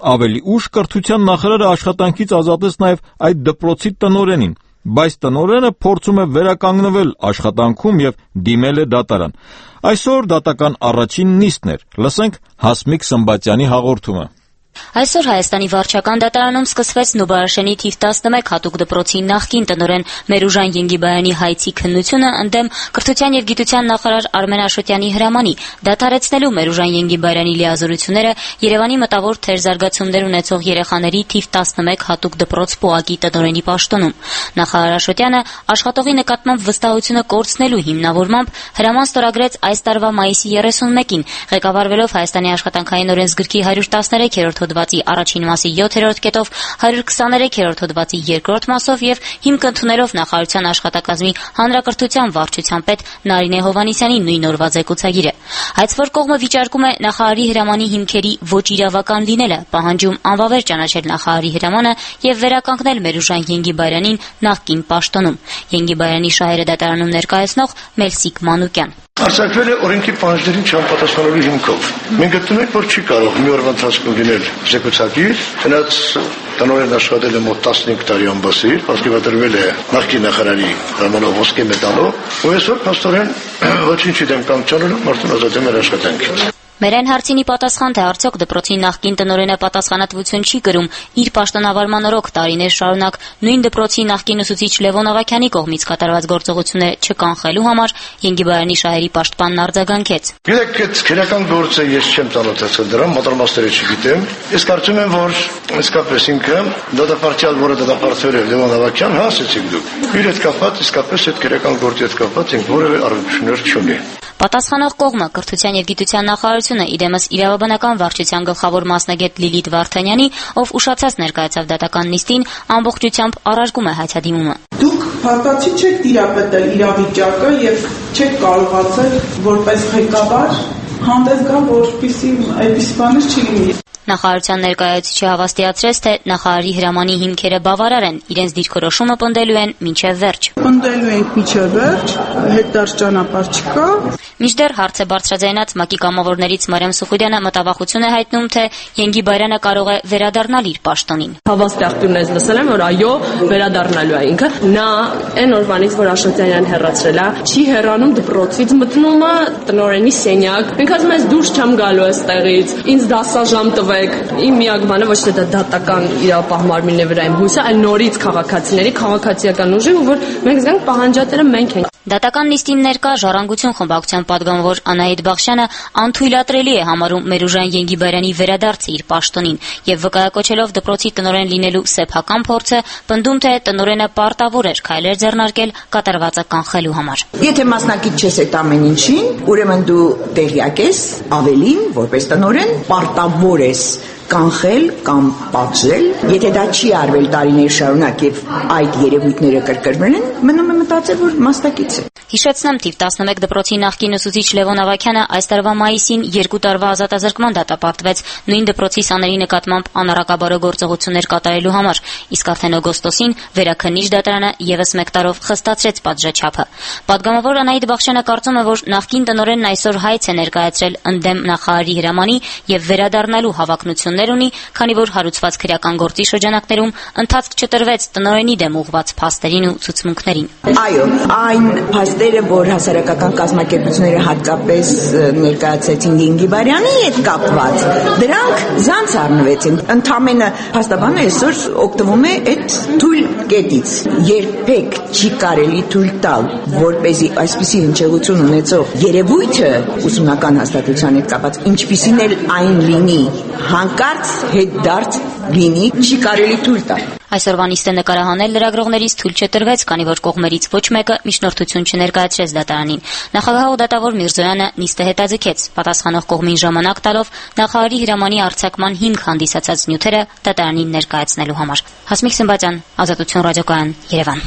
Ավելի ուշ կրթության նախարարը աշխատանքից ազատեց նաև այդ դպրոցի տնօրենին, բայց տնօրենը փորձում է վերականգնվել աշխատանքում եւ դիմել է դատարան։ Այսօր դատական առաջին նիստն էր։ Լսենք Հասմիկ Սմբատյանի հաղորդումը։ Այսօր Հայաստանի վարչական դատարանում սկսվեց Նուբարաշենի թիվ տասնմեկ հատուկ դպրոցի նախկին տնօրեն Մերուժան Յենգիբայանի հայցի քննությունը ընդդեմ կրթության եւ գիտության նախարար Արմեն Աշոտյանի հրամանի, դադարեցնելու Մերուժան Յենգիբայանի լիազորությունները Երևանի մտավոր թերզարգացումներ ունեցող երեխաների թիվ տասնմեկ հատուկ դպրոց ՊՕԱԿ-ի տնօրենի պաշտոնում։ Նախարար Աշոտյանը աշխատողի նկատմամբ վստահությունը կորցնելու հիմնավորմամբ հրաման ստորագրեց այս տարվա մայիսի երեսունմեկին, ղեկավարվելով Հայաստանի աշխատանքային օրենսգրքի հարյուր տասներեքերորդ հոդվածի առաջին մասի յոթերորդ կետով, հարյուր քսաներեքերորդ հոդվածի երկրորդ մասով եւ հիմք ընդունելով նախարարության աշխատակազմի հանրակրթության վարչության պետ Նարինե Հովհաննիսյանի նույն օրվա զեկուցագիրը։ Այս որ կողմը վիճարկում է նախարարի հրամանի հիմքերի ոչ իրավական լինելը, պահանջում անվավեր ճանաչել նախարարի հրամանը եւ վերականգնել Մերուժան Յենգիբայանին նախկին պաշտոնում։ Յենգիբայանի շահերը դատարանում ներկայացնող Մելսիկ Մանուկյան։ Արձակվել է օրենքի պահանջներին չանպատասխանելու հիմքով։ Մենք գտնում ենք, որ չի կարող մի օրվա ընթացքում լինել զեկուցագիր, հնաց տնօրեն աշխատել է մոտ տասնհինգ տարի ամբասիր, պատկերատրվել է նախկին նախարարի հրամանով ոսկե մեդալով, ու այսօր փաստորեն ոչինչ չդեմ կամ չանելու մարդուն ազատում էր աշխատանքից։ Մերեն հարցինի պատասխան, թե արդյոք դպրոցի նախկին տնօրենը պատասխանատվություն չի կրում իր պաշտոնավարման օրոք տարիներ շարունակ նույն դպրոցի նախկին ուսուցիչ Լևոն Ավագյանի կողմից կատարված գործողությունները չկանխելու համար, Յենգիբայանի շահերի պաշտպանն արձագանքեց։ Գիտեք, այդ քրեական գործը ես չեմ ծանոթացել դրան, մատրամասները չգիտեմ։ Ես կարծում եմ, որ իսկապես ինքը դատապարտյալ, որը դատապարտվել է Լևոն Ավագյան, հա, ասեցիք դուք։ Իր հետ կապված իսկապես այդ քրեական գործի հետ կապված ինք որևէ առնչություններ չունի։ Պատասխանող կողմը կրթության եւ գիտության նախարարությունը իդեմս իրավաբանական վարչության գլխավոր մասնագետ Լիլիթ Վարդանյանի, ով ուշացած ներկայացավ դատական նիստին, ամբողջությամբ առարկում է հայցադիմումը։ Դուք փաստացի չեք տիրապետել իրավիճակը եւ չեք կարողացել որպես ղեկավար հանդես գալ, որպեսզի այդպես բաներ չլինի։ Նախարարության ներկայացուցիչը հավաստիացրեց, թե նախարարի հրամանի հիմքերը բավարար են, իրենց դիրքորոշումը պնդելու են մինչև վերջ։ Պնդելու ենք մինչև վերջ, հետարժ ճանապարհ չկա։ Մինչդեռ հարց է բարձրաձայնած ՄԱԿ-ի կամավորներից Մարիամ Սուխուդյանը մտավախություն է հայտնում, թե Յենգիբայանը կարող է վերադառնալ իր պաշտոնին։ Հավաստիախտյուրներից լսել եմ, որ այո, վերադառնալու է ինքը։ Նա այն օրվանից, որ Աշոտյանյան հեռացրել է, չի հեռանում դպրոցից, մտնում է տնօրենի սենյակ։ Ինքը ասում է, դուրս չեմ գալու այստեղից, ինձ դասաժամ տվեք։ Իմ միակ բանը ոչ թե դա դատական իրավապահ մարմինի վրա իմ հույսը, այլ նորից քաղաքացիների, քաղաքացիական ուժի, որ մենք զգանք պահանջատերը մենք ենք։ Դատական նիստին ներկա Ժառանգություն խմբակցության պատգամավոր Անահիտ Բախշյանը անթույլատրելի է համարում Մերուժան Յենգիբայանի վերադարձը իր պաշտոնին եւ վկայակոչելով դպրոցի տնօրեն լինելու սեփական փորձը, պնդում թե տնօրենը պարտավոր էր քայլեր ձեռնարկել կատարվածը կանխելու համար։ Եթե մասնակից չես այդ ամեն ինչին, ուրեմն դու տեղյակ ես, ավելին, որպես տնօրեն, պարտավոր ես կանխել կամ պատժել, եթե դա չի արվել տարիներ շարունակ եւ այդ երևույթները կրկնվել են, մնում է մտածել, որ մասնակից է։ Հիշեցնեմ, թիվ տասնմեկ դպրոցի նախկին ուսուցիչ Լևոն Ավագյանը այս տարվա մայիսին երկու տարվա ազատազրկման դատապարտվեց նույն դպրոցի սաների նկատմամբ անառակաբարո գործողություններ կատարելու համար, իսկ արդեն օգոստոսին Վերաքննիչ դատարանը եւս մեկ տարով խստացրեց պատժաչափը։ Պատգամավոր Անահիտ Բախշյանը կարծում է, որ նախկին տնօրենն այսօր հայց է ներկայացրել ընդդեմ նախարարի հրամանի եւ վերադառնալու հավակնություններ ունի, քանի որ հարուցված քրեական գործի շրջանակներում ընթացք չտրվեց տնօրենի դեմ ուղղված փաստերին ու ցուցմունքներին։ Այո, այն փաստերը, որ հասարակական կազմակերպությունները հատկապես ներկայացրեցին Յենգիբայանի հետ կապված, դրանք զանց առնվեցին։ Ընդամենը փաստաբանը այսօր օգտվում է այդ թույլ կետից։ Երբեք չի կարելի թույլ տալ, որպեսզի այսպիսի հնչեղություն ունեցող երևույթը ուսումնական հաստատության հետ կապված ինչպիսին էլ այն լինի, հանկարծ հետդարձ լինի, չի կարելի թույլ տալ։ Այսօրվա նիստը նկարահանել լրագրողներից թույլ չտրվեց, քանի որ կողմերից ոչ մեկը միջնորդություն չներկայացրեց դատարանին։ Նախագահ Դատավոր Միրզոյանը նիստը հետաձգեց, պատասխանող կողմին ժամանակ տալով նախարարի հրամանի արձակման հիմք հանդիսացած նյութերը դատարանին ներկայացնելու համար։ Հասմիկ Սմբատյան, Ազատություն ռադիոկայան, Երևան։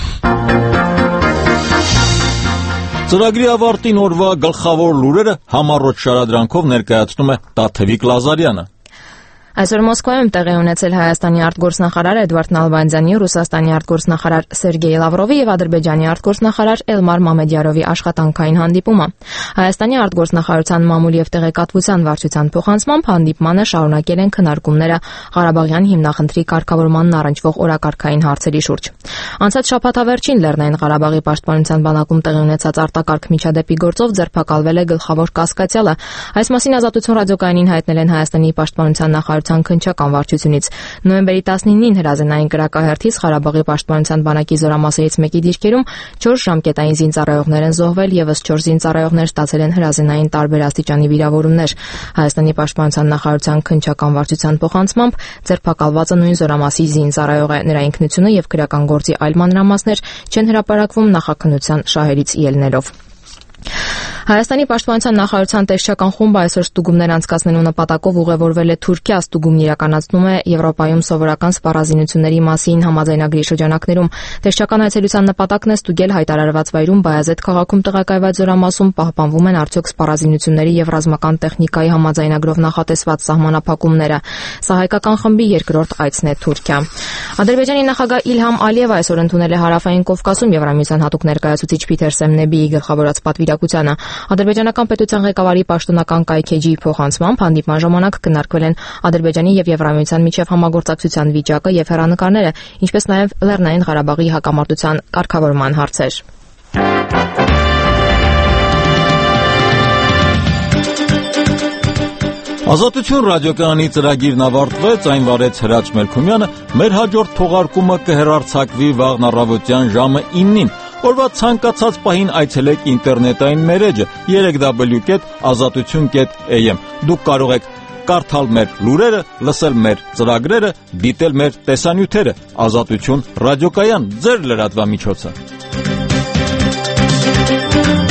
Ծրագրի ավարտին օրվա գլխավոր լուրերը համառոտ շարադրանքով ներկայացնում է Տաթևիկ Լազարյանը։ Այսօր Մոսկվայում տեղի ունեցել Հայաստանի արտգործնախարար Էդվարդ Նալբանդյանի, Ռուսաստանի արտգործնախարար Սերգեյ Լավրովի եւ Ադրբեջանի արտգործնախարար Էլմար Մամեդյարովի աշխատանքային հանդիպումը։ Հայաստանի արտգործնախարարության մամուլ եւ տեղեկատվության վարչության փոխանցմամբ հանդիպմանը շարունակել են քննարկումները Ղարաբաղյան հիմնախնդրի կարգավորմանն առնչվող օրակարգային հարցերի շուրջ։ Անցած շաբաթավերջին Լեռնային Ղարաբաղի պաշտպանության բանակում տեղի ունեցած արտակարգ միջադեպի գործով ձերբակալվել է գլխավոր կասկածյալը։ Այս մասին Ազատություն ռադիոկայանին հայտնել են Հայաստանի պաշտպանության նախարարության քննչական վարչությունից։ Նոյեմբերի տասնինին հրազենային կրակահերթից Ղարաբաղի պաշտպանության բանակի զորամասերից մեկի դիրքերում չորս ժամկետային զինծառայողներ են զոհվել եւ ըստ չորս զինծառայողներ ստացել են հրազենային տարբեր աստիճանի վիրավորումներ։ Հայաստանի պաշտպանության նախարարության քննչական վարչության փոխանցմամբ ձերբակալվածը նույն զորամասի զինծառայող է։ Նրա ինքնությունը եւ քրեական գործի այլ մանրամասներ չեն հրապարակվում նախաքննության շահերից ելնելով։ Հայաստանի պաշտպանության նախարարության տեսչական խումբը այսօր ստուգումներ անցկացնելու նպատակով ուղևորվել է Թուրքիա, ստուգումն իրականացնում է Եվրոպայում սովորական սպառազինությունների մասին համաձայնագրի շրջանակներում։ Տեսչական այցելության նպատակն է ստուգել հայտարարված վայրում Բայազեդ քաղաքում տեղակայված զորամասում պահպանվում են արդյոք սպառազինությունների եւ ռազմական տեխնիկայի համաձայնագրով նախատեսված սահմանափակումները։ Սա հայկական խմբի երկրորդ այցն է Թուրքիա։ Ադրբեջանի նախագահ Իլհամ Ալիևը այսօր ընդունել է Հարավային Կովկասում Եվրամիության հատուկ ներկայացուցիչ Փիթեր Սեմնեբիի գլխավորած պատվիրակությանը։ Ադրբեջանական պետության ղեկավարի պաշտոնական կայքեջի փոխանցմամբ հանդիպման ժամանակ քննարկվել են Ադրբեջանի եւ Եվրամիության միջև համագործակցության վիճակը եւ հեռանկարները, ինչպես նաեւ Լեռնային Ղարաբաղի հակամարտության կարգավորման հարցեր։ Ազատություն ռադիոկայանի ծրագիրն ավարտվեց, այն վարեց Հրաչ Մելքումյանը, մեր հաջորդ թողարկումը կհեռարձակվի վաղն առավոտյան ժամը իննին։ Օրվա ցանկացած պահին այցելեք ինտերնետային մեր էջը երեք w կետ ազատություն կետ a m։ Դուք կարող եք կարդալ մեր լուրերը, լսել մեր ծրագրերը, դիտել մեր տեսանյութերը։ Ազատություն ռադիոկայան, ձեր լրատվամիջոցը։